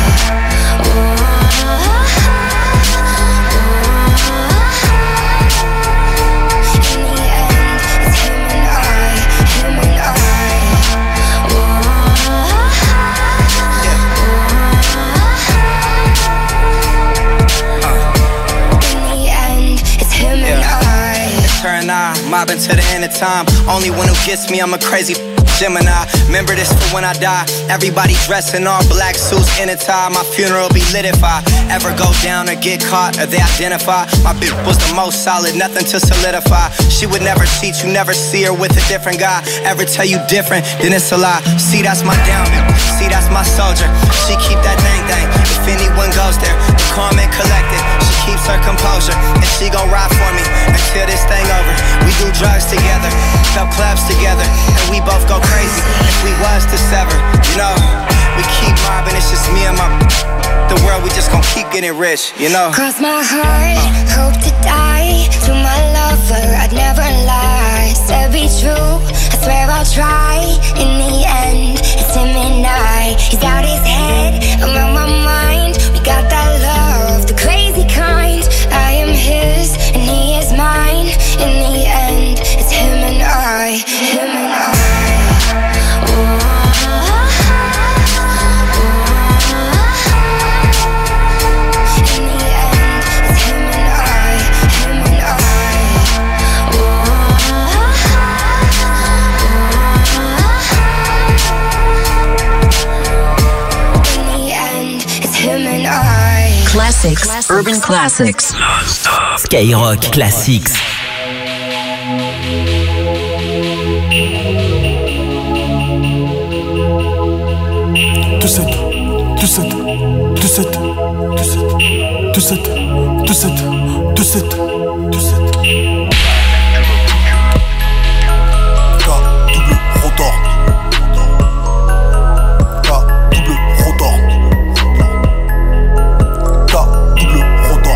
Mobbing to the end of time. Only one who gets me, I'm a crazy Gemini. Remember this for when I die. Everybody dressed in all black suits in a tie. My funeral be lit if I ever go down or get caught or they identify. My bitch was the most solid, nothing to solidify. She would never cheat, you never see her with a different guy. Ever tell you different, then it's a lie. See, that's my down, see, that's my soldier. She keep that thing thing. If anyone goes there, the calm and collected. She keeps her composure, and she gon' ride for me until this thing over. We do drugs together, sub clubs together, and we both go crazy if we was to sever. You know, we keep mobbing, it's just me and my the world, we just gon' keep getting rich, you know. Cross my heart, uh. hope to die. To my lover, I'd never lie. To be true, I swear I'll try. In the end, it's him and I. He's out his head, I'm on my mind. We got that love, the crazy kind. I am his, and he is mine. In the end, it's him and I, him and I. Classics, classics, urban classics. Non-stop. Skyrock Classics. Deux sept, deux sept, deux sept, deux sept, deux sept, deux sept, deux sept, deux sept. K double rotor. K double rotor. K double rotor.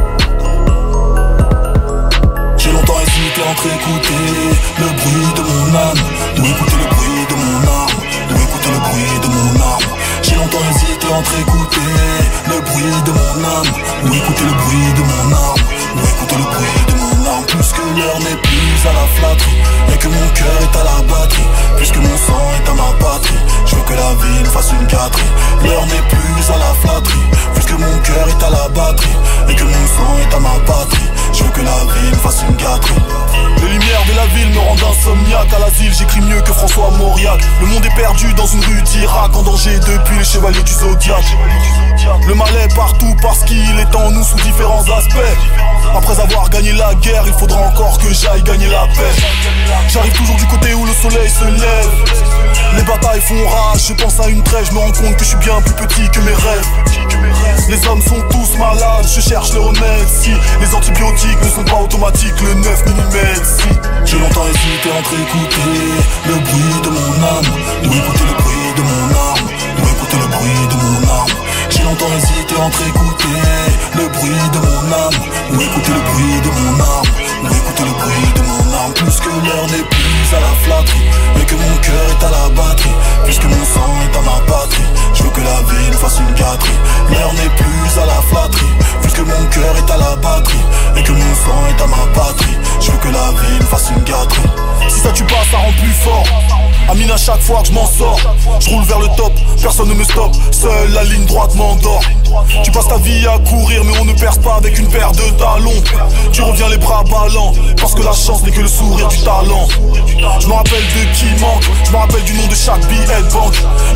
J'ai longtemps hésité entre écouter le bruit de mon âme ou écouter le bruit de mon arme, ou écouter le bruit de mon arme. J'ai longtemps hésité entre écouter le bruit de mon âme ou écouter le bruit de mon arme, ou écouter le bruit de mon arme. Plus que l'heure n'est plus à la flatterie et que mon cœur est à la batterie, plus que mon sang est à ma patrie, je veux que la vie me fasse une gâterie. L'heure n'est plus à la flatterie, plus que mon cœur est à la batterie et que mon sang est à ma patrie, je veux que la vie me fasse une gâterie. Les lumières de la ville me rendent insomniaque. À l'asile j'écris mieux que François Mauriac. Le monde est perdu dans une rue d'Irak, en danger depuis les chevaliers du Zodiac. Le mal est partout parce qu'il est en nous sous différents aspects. Après avoir gagné la guerre, il faudra encore que j'aille gagner la paix. J'arrive toujours du côté où le soleil se lève. Les batailles font rage, je pense à une trêve. Je me rends compte que je suis bien plus petit que mes rêves. Les hommes sont tous malades, je cherche le remède. Si les antibiotiques ne sont pas automatiques, le neuf millimètres. Si j'ai longtemps hésité entre écouter le bruit de mon âme ou écouter le bruit de mon arme, ou écouter le bruit de mon arme. J'ai longtemps hésité entre écouter le bruit de mon âme ou écouter le bruit de mon arme, ou écouter le bruit de mon arme. Plus que l'heure n'est plus à la flatterie et que mon cœur est à la batterie, plus que mon sang est à ma patrie, je veux que la vie me fasse une gâterie. L'heure n'est plus à la flatterie, plus que mon cœur est à la batterie et que mon sang est à ma patrie, je veux que la vie me fasse une gâterie. Si ça tue pas, ça rend plus fort. Amine, à chaque fois que je m'en sors, je roule vers le top, personne ne me stoppe, seule la ligne droite m'endort. Tu passes ta vie à courir mais on ne perce pas avec une paire de talons. Tu reviens les bras ballants, parce que la chance n'est que le sourire du talent. Je me rappelle de qui manque, je me rappelle du nom de chaque billet de banque. Je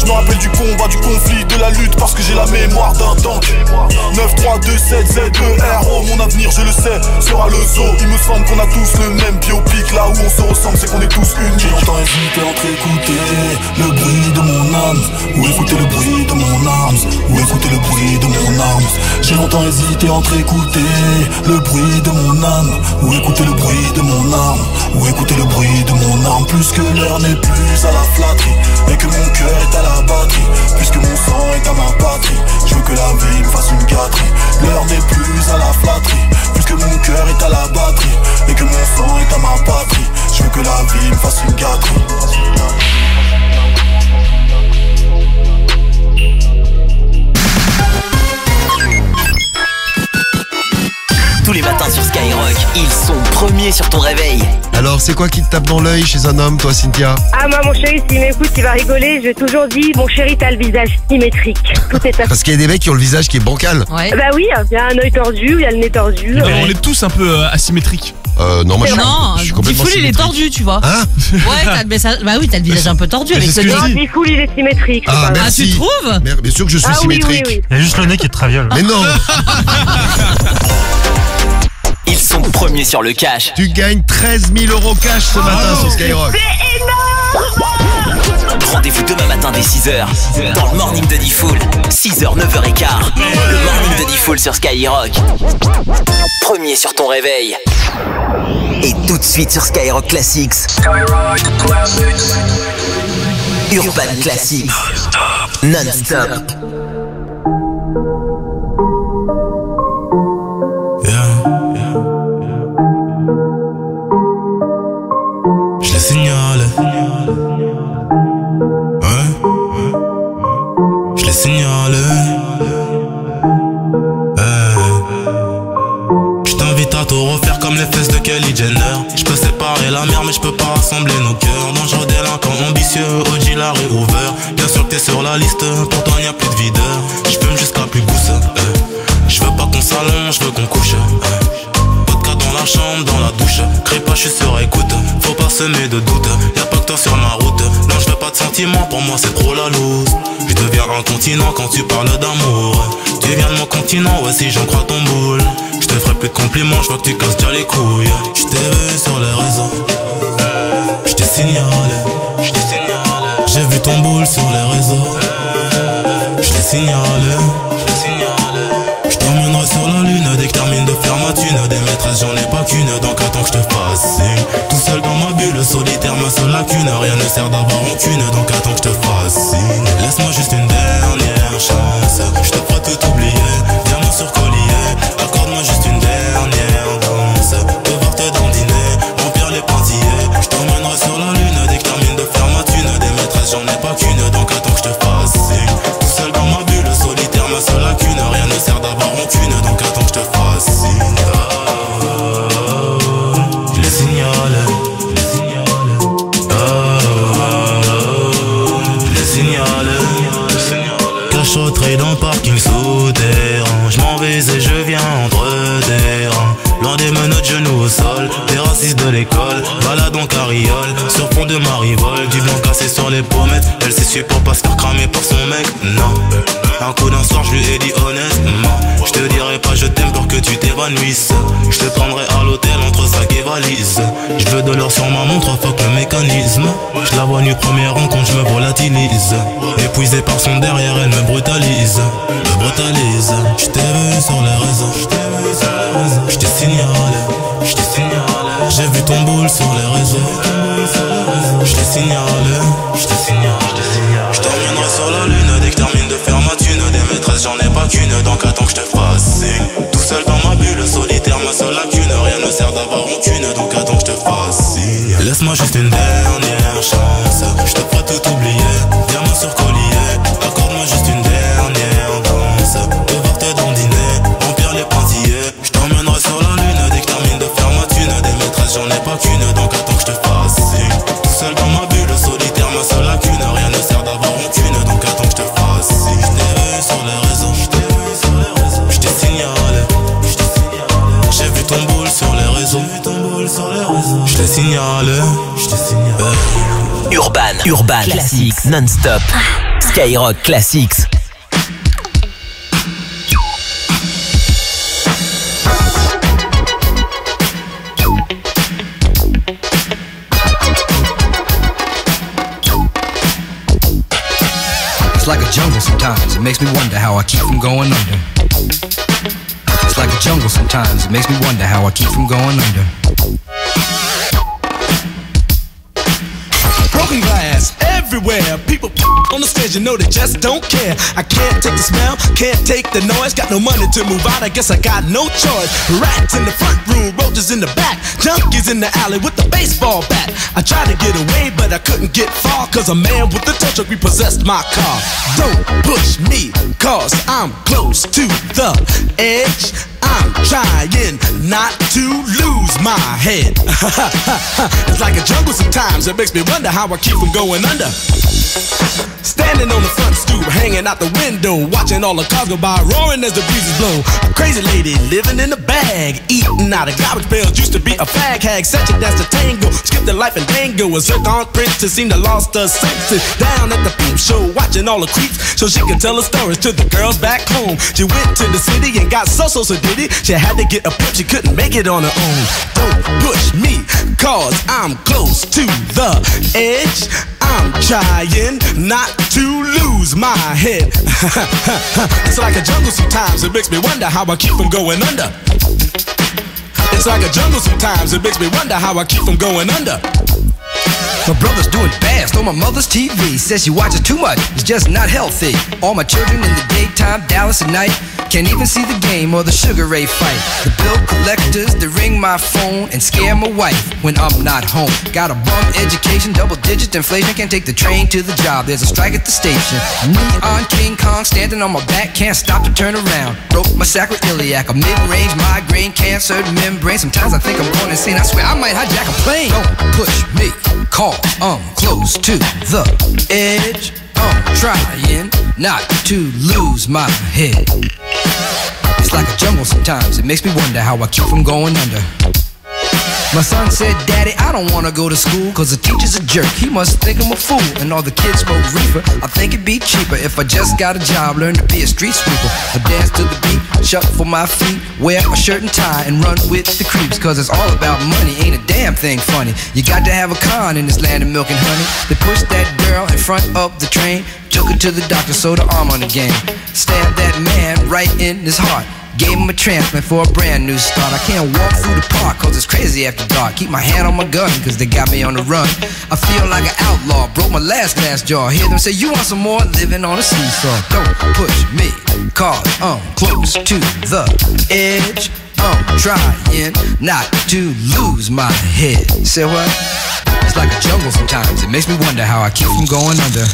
Je me rappelle du combat, du conflit, de la lutte parce que j'ai la mémoire d'un tank. Neuf trois deux sept Z E R O, mon avenir je le sais, sera le zoo. Il me semble qu'on a tous le même biopic. Là où on se ressemble c'est qu'on est tous uniques. J'ai longtemps hésité entre écouter le bruit de mon âme ou écouter le bruit de mon arme, ou écouter le bruit de mon arme. J'ai longtemps hésité entre écouter le bruit de mon âme ou écouter le bruit de mon arme, ou écouter le bruit de mon arme. Plus que l'air n'est plus à la flatterie et que mon cœur est à la batterie, puisque mon sang est à ma patrie, je veux que la vie me fasse une gâterie. L'heure n'est plus à la flatterie, puisque mon cœur est à la batterie et que mon sang est à ma patrie, je veux que la vie me fasse une gâterie. Tous les matins sur Skyrock, ils sont premiers sur ton réveil. Alors, c'est quoi qui te tape dans l'œil chez un homme, toi, Cynthia? Ah, moi, mon chéri, s'il m'écoute, il va rigoler. J'ai toujours dit, mon chéri, t'as le visage symétrique. Tout est à... Parce qu'il y a des mecs qui ont le visage qui est bancal. Ouais. Bah oui, il y a un œil tordu, il y a le nez tordu. Alors, on est tous un peu euh, asymétriques. Euh, non, moi je suis, non, je suis complètement Diffoul il est tordu, tu vois. Hein? Ouais, t'as, mais ça, bah oui, t'as le visage un peu tordu avec ce Non, Diffoul, il est symétrique. Ah, Ah, tu trouves? Merde, bien sûr que je suis Ah, oui, symétrique. oui, oui. Il y a juste le nez qui est traviole. Mais non. Ils sont premiers sur le cash. Tu gagnes treize mille euros cash ce matin sur Skyrock. C'est énorme. Rendez-vous demain matin dès six heures dans le morning de Diffoul. six heures, neuf heures quinze. Le morning de Diffoul sur Skyrock. Premier sur ton réveil. Et tout de suite sur Skyrock Classics. Skyrock Classics. Urban Classics. Non-stop. Je le signale. Ouais. Je le signale. Je t'invite à tout refaire comme les fesses de Kylie Jenner. Je peux séparer la mer mais je peux pas rassembler nos cœurs. Dangereux délinquant ambitieux, O G la réouvert. Bien sûr que t'es sur la liste, pourtant y a plus de videur. Je fume jusqu'à plus gousse. Je veux pas qu'on s'allonge, je veux qu'on couche. Dans la chambre, dans la douche, crie pas, je suis sur écoute. Faut pas semer de doute, y'a pas que toi sur ma route. Non, je veux pas de sentiments, pour moi c'est trop la loose. Je deviens incontinent quand tu parles d'amour. Tu viens de mon continent, ouais si j'en crois ton boule. Je te ferai plus de compliments, je vois que tu casses déjà les couilles. Je t'ai vu sur les réseaux, je t'ai signalé, je t'ai signalé. J'ai vu ton boule sur les réseaux, je t'ai signalé, je t'ai signalé. Je t'emmènerai sur la lune dès que termine de faire ma thune. Des maîtresses j'en ai pas qu'une, donc attends que je te fasse signe. Tout seul dans ma bulle, solitaire ma seule lacune. Rien ne sert d'avoir aucune, donc attends que je te fasse signe. Laisse-moi juste une dernière chance, je te ferai tout oublier. Diamant sur collier, accorde-moi juste une dernière danse. Devoir te dandiner, remplir les pointillés. Je t'emmènerai sur la lune dès que termine de faire ma thune. Des maîtresses j'en ai pas qu'une, donc attends que je te fasse signe. Tout seul dans ma bulle, solitaire ma seule lacune. Rien ne sert d'avoir aucune, donc attends que je te fasse signe. Je le signale, je le signale, je le signale. Cachotterie dans le parking souterrain. Je m'en vais et je viens entre des rangs. Loin des menottes, genoux au sol. Des racistes de l'école, balade en carriole. Sur fond de marivole, du blanc cassé sur les pommettes. Elle s'est su pour pas se faire cramer par son mec, non. Un coup d'un soir, je lui ai dit honnêtement, je te dirai pas je t'aime pour que tu t'évanouisses. Je te prendrai à l'hôtel entre sac et valise. Je veux de l'or sur ma montre, fuck le mécanisme. Je la vois nue premier rang quand je me volatilise. Épuisée par son derrière, elle me brutalise, me brutalise. Je t'ai vu sur les réseaux, je t'ai signalé, je t'ai signalé. J'ai vu ton boule sur les réseaux, je t'ai signalé, je t'ai signalé. Je t'emmènerai sur la lune dès que termine de faire ma thune. Des maîtresses j'en ai pas qu'une, donc attends que je te fasse signe. Tout seul dans ma bulle, solitaire ma seule lacune. Rien ne sert d'avoir aucune, donc attends que je te fasse signe. Laisse-moi juste une dernière chance, je te ferai tout oublier. Diamant sur collier, accorde-moi juste une dernière danse. Devoir te dandiner, remplir les pointillés. Je t'emmènerai sur la lune dès que termine de faire ma thune. Des maîtresses j'en ai pas qu'une, donc attends que je te fasse signe. Tout seul dans ma bulle, solitaire ma seule lacune. Rien ne sert d'avoir aucune, donc attends que je te fasse signe. Je t'ai vu sur les réseaux, je t'ai vu sur les réseaux, je t'ai signalé, je t'ai signalé. J'ai vu ton boule sur les réseaux, je t'ai signalé, je t'ai signalé. Urban, Urban Classics non-stop. Skyrock Classics. It's like a jungle sometimes, it makes me wonder how I keep from going under. It's like a jungle sometimes, it makes me wonder how I keep from going under. Broken glass everywhere, people on the stage, you know they just don't care. I can't take the smell, can't take the noise, got no money to move out, I guess I got no choice. Rats in the front room, roaches in the back, junkies in the alley with the baseball bat. I tried to get away, but I couldn't get far, cause a man with a tow truck repossessed my car. Don't push me, cause I'm close to the edge. I'm trying not to lose my head. It's like a jungle sometimes, it makes me wonder how I keep from going under. Standing on the front stoop, hanging out the window, watching all the cars go by, roaring as the breezes blow. A crazy lady living in a bag, eating out of garbage pails, used to be a fag hag, such a dance to tango, skipped the life and dango. A zircon princess seemed to lost her senses, down at the peep show, watching all the creeps, so she could tell her stories to the girls back home. She went to the city and got so so so did it. She had to get a pimp, she couldn't make it on her own. Don't push me, cause I'm close to the edge. I'm trying not to lose my head. It's like a jungle sometimes, it makes me wonder how I keep from going under. It's like a jungle sometimes, it makes me wonder how I keep from going under. My brother's doing bad, stole my mother's T V. Says she watches too much, it's just not healthy. All my children in the daytime, Dallas at night. Can't even see the game or the Sugar Ray fight. The bill collectors, they ring my phone and scare my wife when I'm not home. Got a bum education, double digit inflation. Can't take the train to the job, there's a strike at the station. Me on King Kong, standing on my back, can't stop to turn around. Broke my sacroiliac, a mid-range migraine, cancer membrane. Sometimes I think I'm going insane, I swear I might hijack a plane. Don't push me, call, I'm close to the edge. I'm trying not to lose my head. It's like a jungle sometimes, it makes me wonder how I keep from going under. My son said, Daddy, I don't wanna go to school, cause the teacher's a jerk, he must think I'm a fool. And all the kids smoke reefer, I think it'd be cheaper if I just got a job, learn to be a street sweeper. I dance to the beat, shuffle my feet, wear a shirt and tie, and run with the creeps. Cause it's all about money, ain't a damn thing funny. You got to have a con in this land of milk and honey. They pushed that girl in front of the train, took her to the doctor, sewed her arm on the game. Stabbed that man right in his heart, gave him a transplant for a brand new start. I can't walk through the park cause it's crazy after dark. Keep my hand on my gun cause they got me on the run. I feel like an outlaw, broke my last glass jaw. Hear them say, you want some more? Living on a seesaw. Don't push me cause I'm close to the edge. I'm trying not to lose my head. Say what? It's like a jungle sometimes, it makes me wonder how I keep from going under.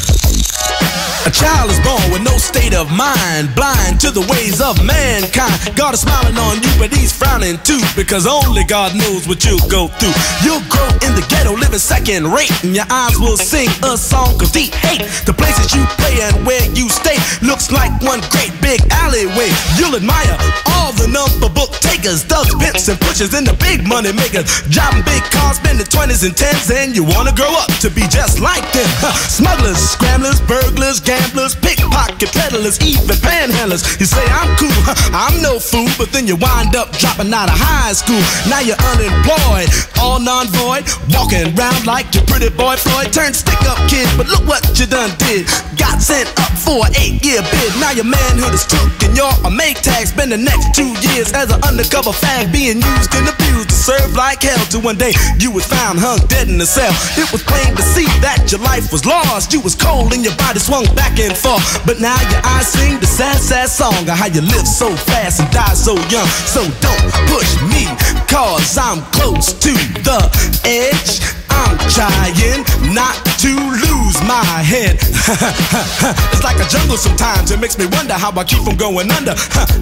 A child is born with no state of mind, blind to the ways of mankind. God is smiling on you, but he's frowning too, because only God knows what you'll go through. You'll grow in the ghetto, living second rate, and your eyes will sing a song of deep hate. The places you play and where you stay looks like one great big alleyway. You'll admire all the number book takers, thugs, pimps, and pushers, and the big money makers, driving big cars, spending twenties and tens, and you wanna grow up to be just like them. Smugglers, scramblers, burglars, gamblers, pickpocket peddlers, even panhandlers. You say I'm cool, I'm no fool, but then you wind up dropping out of high school. Now you're unemployed, all non-void, walking around like your pretty boy Floyd. Turned stick-up kid, but look what you done did. Got sent up for an eight-year bid. Now your manhood is took and you're a make tag. Spend the next two years as an undercover fag, being used and abused to serve like hell. Till one day you was found hung dead in a cell. It was plain to see that your life was lost. You was cold and your body swung back and forth, but now your eyes sing the sad, sad song of how you live so fast and die so young. So don't push me, cause I'm close to the edge. I'm trying not to lose my head. It's like a jungle sometimes, it makes me wonder how I keep from going under.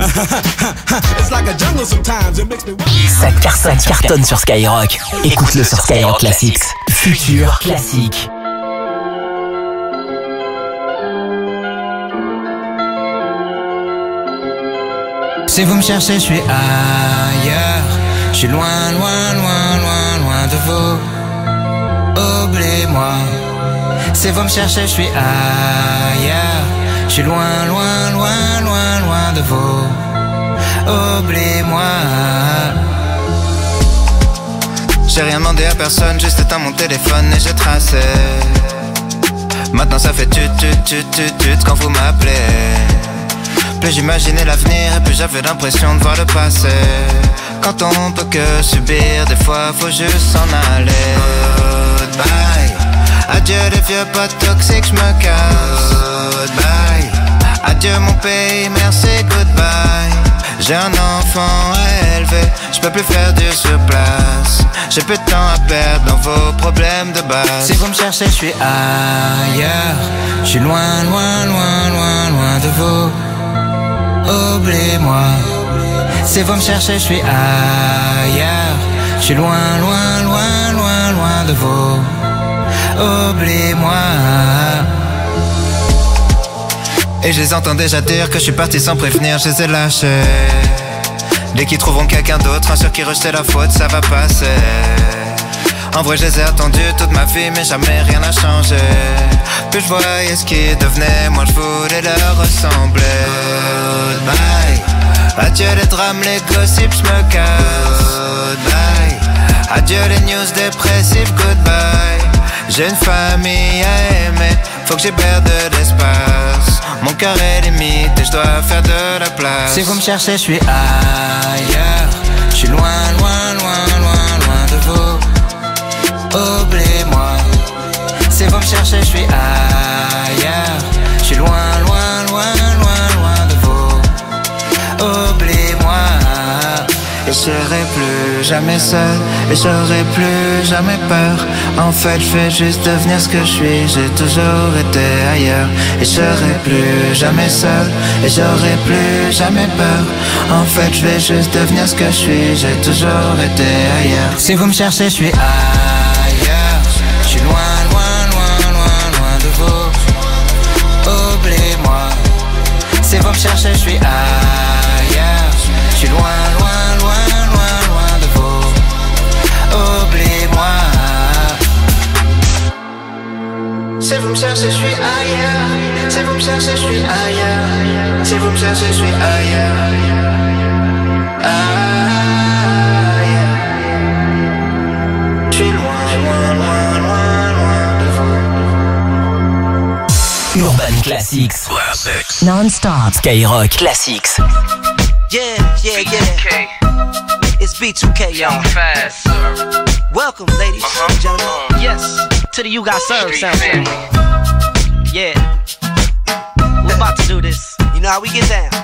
It's like a jungle sometimes, it makes me wonder. Ça cartonne, cartonne sur Skyrock. Écoute-le sur Skyrock Classics. Futur classique. Si vous me cherchez, je suis ailleurs. Je suis loin, loin, loin, loin, loin de vous. Oubliez-moi. Si vous me cherchez, je suis ailleurs. Je suis loin, loin, loin, loin, loin de vous. Oublie-moi. J'ai rien demandé à personne, juste éteint mon téléphone et j'ai tracé. Maintenant ça fait tut tut tut tut tut quand vous m'appelez. Plus j'imaginais l'avenir et plus j'avais l'impression de voir le passé. Quand on peut que subir, des fois faut juste s'en aller. Goodbye. Adieu les vieux potes toxiques, j'me casse. Goodbye. Adieu mon pays, merci, goodbye. J'ai un enfant à élever, j'peux plus faire du surplace. J'ai peu de temps à perdre dans vos problèmes de base. Si vous me cherchez, je suis ailleurs. Je suis loin, loin, loin, loin, loin de vous. Oubliez-moi. Si vous me cherchez, je suis ailleurs. Je suis loin, loin, loin, loin, loin de vous. Oubliez-moi. Et je les entends déjà dire que je suis parti sans prévenir, je les ai lâchés. Dès qu'ils trouveront quelqu'un d'autre, un sur qui rejeter la faute, ça va passer. En vrai je les ai attendus toute ma vie, mais jamais rien n'a changé. Plus je voyais ce qui devenait, moi je voulais leur ressembler. Goodbye. Adieu les drames, les gossips, je me casse. Goodbye. Adieu les news dépressives, goodbye. J'ai une famille à aimer, faut que j'hiberne de l'espace. Mon cœur est limite et je dois faire de la place. Si vous me cherchez, je suis ailleurs. Je suis loin, loin, loin, loin, loin de vous. Oubliez-moi. Si vous me cherchez, je suis ailleurs. Je suis loin, loin, loin, loin, loin de vous. Oubliez-moi. Et je serai plus jamais seul, et j'aurai plus jamais peur. En fait je vais juste devenir ce que je suis, j'ai toujours été ailleurs. Et je serai plus jamais seul, et j'aurai plus jamais peur. En fait je vais juste devenir ce que je suis, j'ai toujours été ailleurs. Si vous me cherchez, je suis ailleurs. Je suis loin, loin, loin, loin, loin de vous. Oubliez-moi. Si vous me cherchez, je suis ailleurs. Je suis loin, loin, loin, loin, loin de vous. Oubliez-moi. Si vous me cherchez, je suis ailleurs. Si vous me cherchez, je suis ailleurs. Si vous me cherchez, je suis ailleurs. Ailleurs. Je suis loin, loin, loin, loin, loin de vous. Urban Classics. Classics. Non-stop. Skyrock Classics. Yeah, yeah, yeah. It's B two K, y'all. Fast. Welcome, ladies uh-huh. and gentlemen. Yes, to the You Got Served soundtrack. Yeah, we're about to do this. You know how we get down.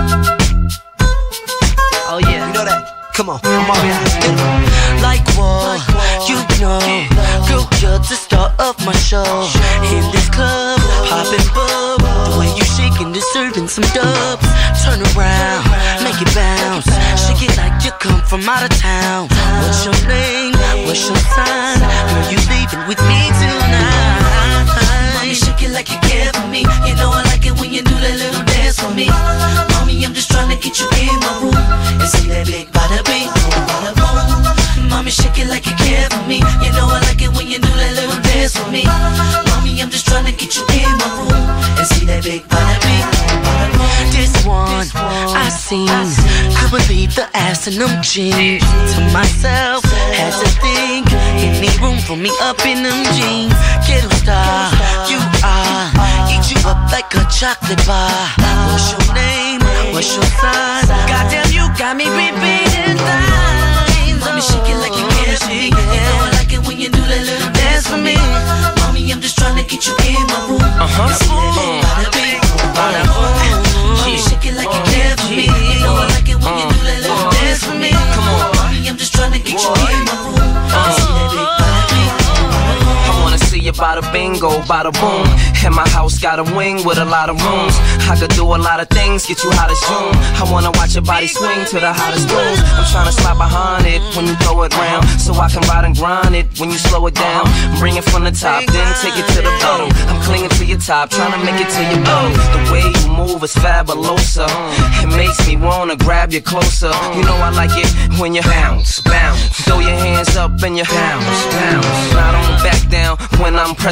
Oh yeah, you know that. Come on, come on, yeah. Like what? You know, girl, you're the star of my show. In this club, poppin' bub. The way you shaking, deserving some dubs. Turn around, make it bounce. Shake it like you come from out of town. What's your name? What's your sign? Girl, you leaving with me tonight. Mommy, shake it like you care for me. You know I like it when you do that little dance for me. Mommy, I'm just trying to get you in my room and see that big bada bing, bada boom. Mommy, shake it like you care for me. You know I like it when you do that little dance for me. Mommy, I'm just trying to get you in my room and see that big bada bing, bada boom. This one, I seen, could believe the ass in them jeans. To myself, had to think, any room for me up in them jeans. Ghetto star, you are, eat you up like a chocolate bar. What's your name? What's your sign? Goddamn, you got me repeating lines. Mommy, shake it like you care for me. You know I like it when you do that little dance for me. Mommy, I'm just trying to get you in my room. Uh-huh. And see that little bada bing, bada boom. Mommy, shake it like you care for me. You know I like it when you do that little dance for me. Come on, mommy, I'm just trying to get you in my room. And see that big bada bing, bada boom. I wanna see you bada bingo, bada boom. And my house got a wing with a lot of rooms. I could do a lot of things, get you hot as June. I wanna watch your body swing to the hottest tunes. I'm tryna slide behind it when you throw it round, so I can ride and grind it when you slow it down. Bring it from the top, then take it to the bottom. I'm clinging to your top, tryna make it to your bottom. The way you move is fabulosa. It makes me wanna grab you closer. You know I like it when you bounce, bounce. Throw your hands up and you bounce, bounce. I don't back down when I'm pressing you.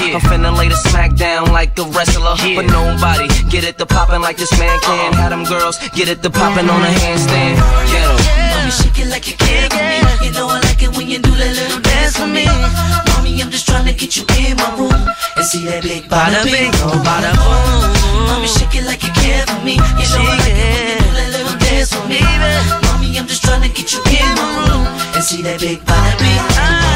I'm finna lay the smack down like a wrestler, but nobody get it to poppin' like this man can. Had them girls get it to poppin' on a handstand. Ghetto. Mommy, shake it like you care for me. You know I like it when you do that little dance for me. Mommy, I'm just trying to get you in my room and see that big bada bing, oh bada boom. Mommy, shake it like you care for me. You know I like it when you do that little dance for me. Mommy, I'm just trying to get you in my room and see that big bada bing.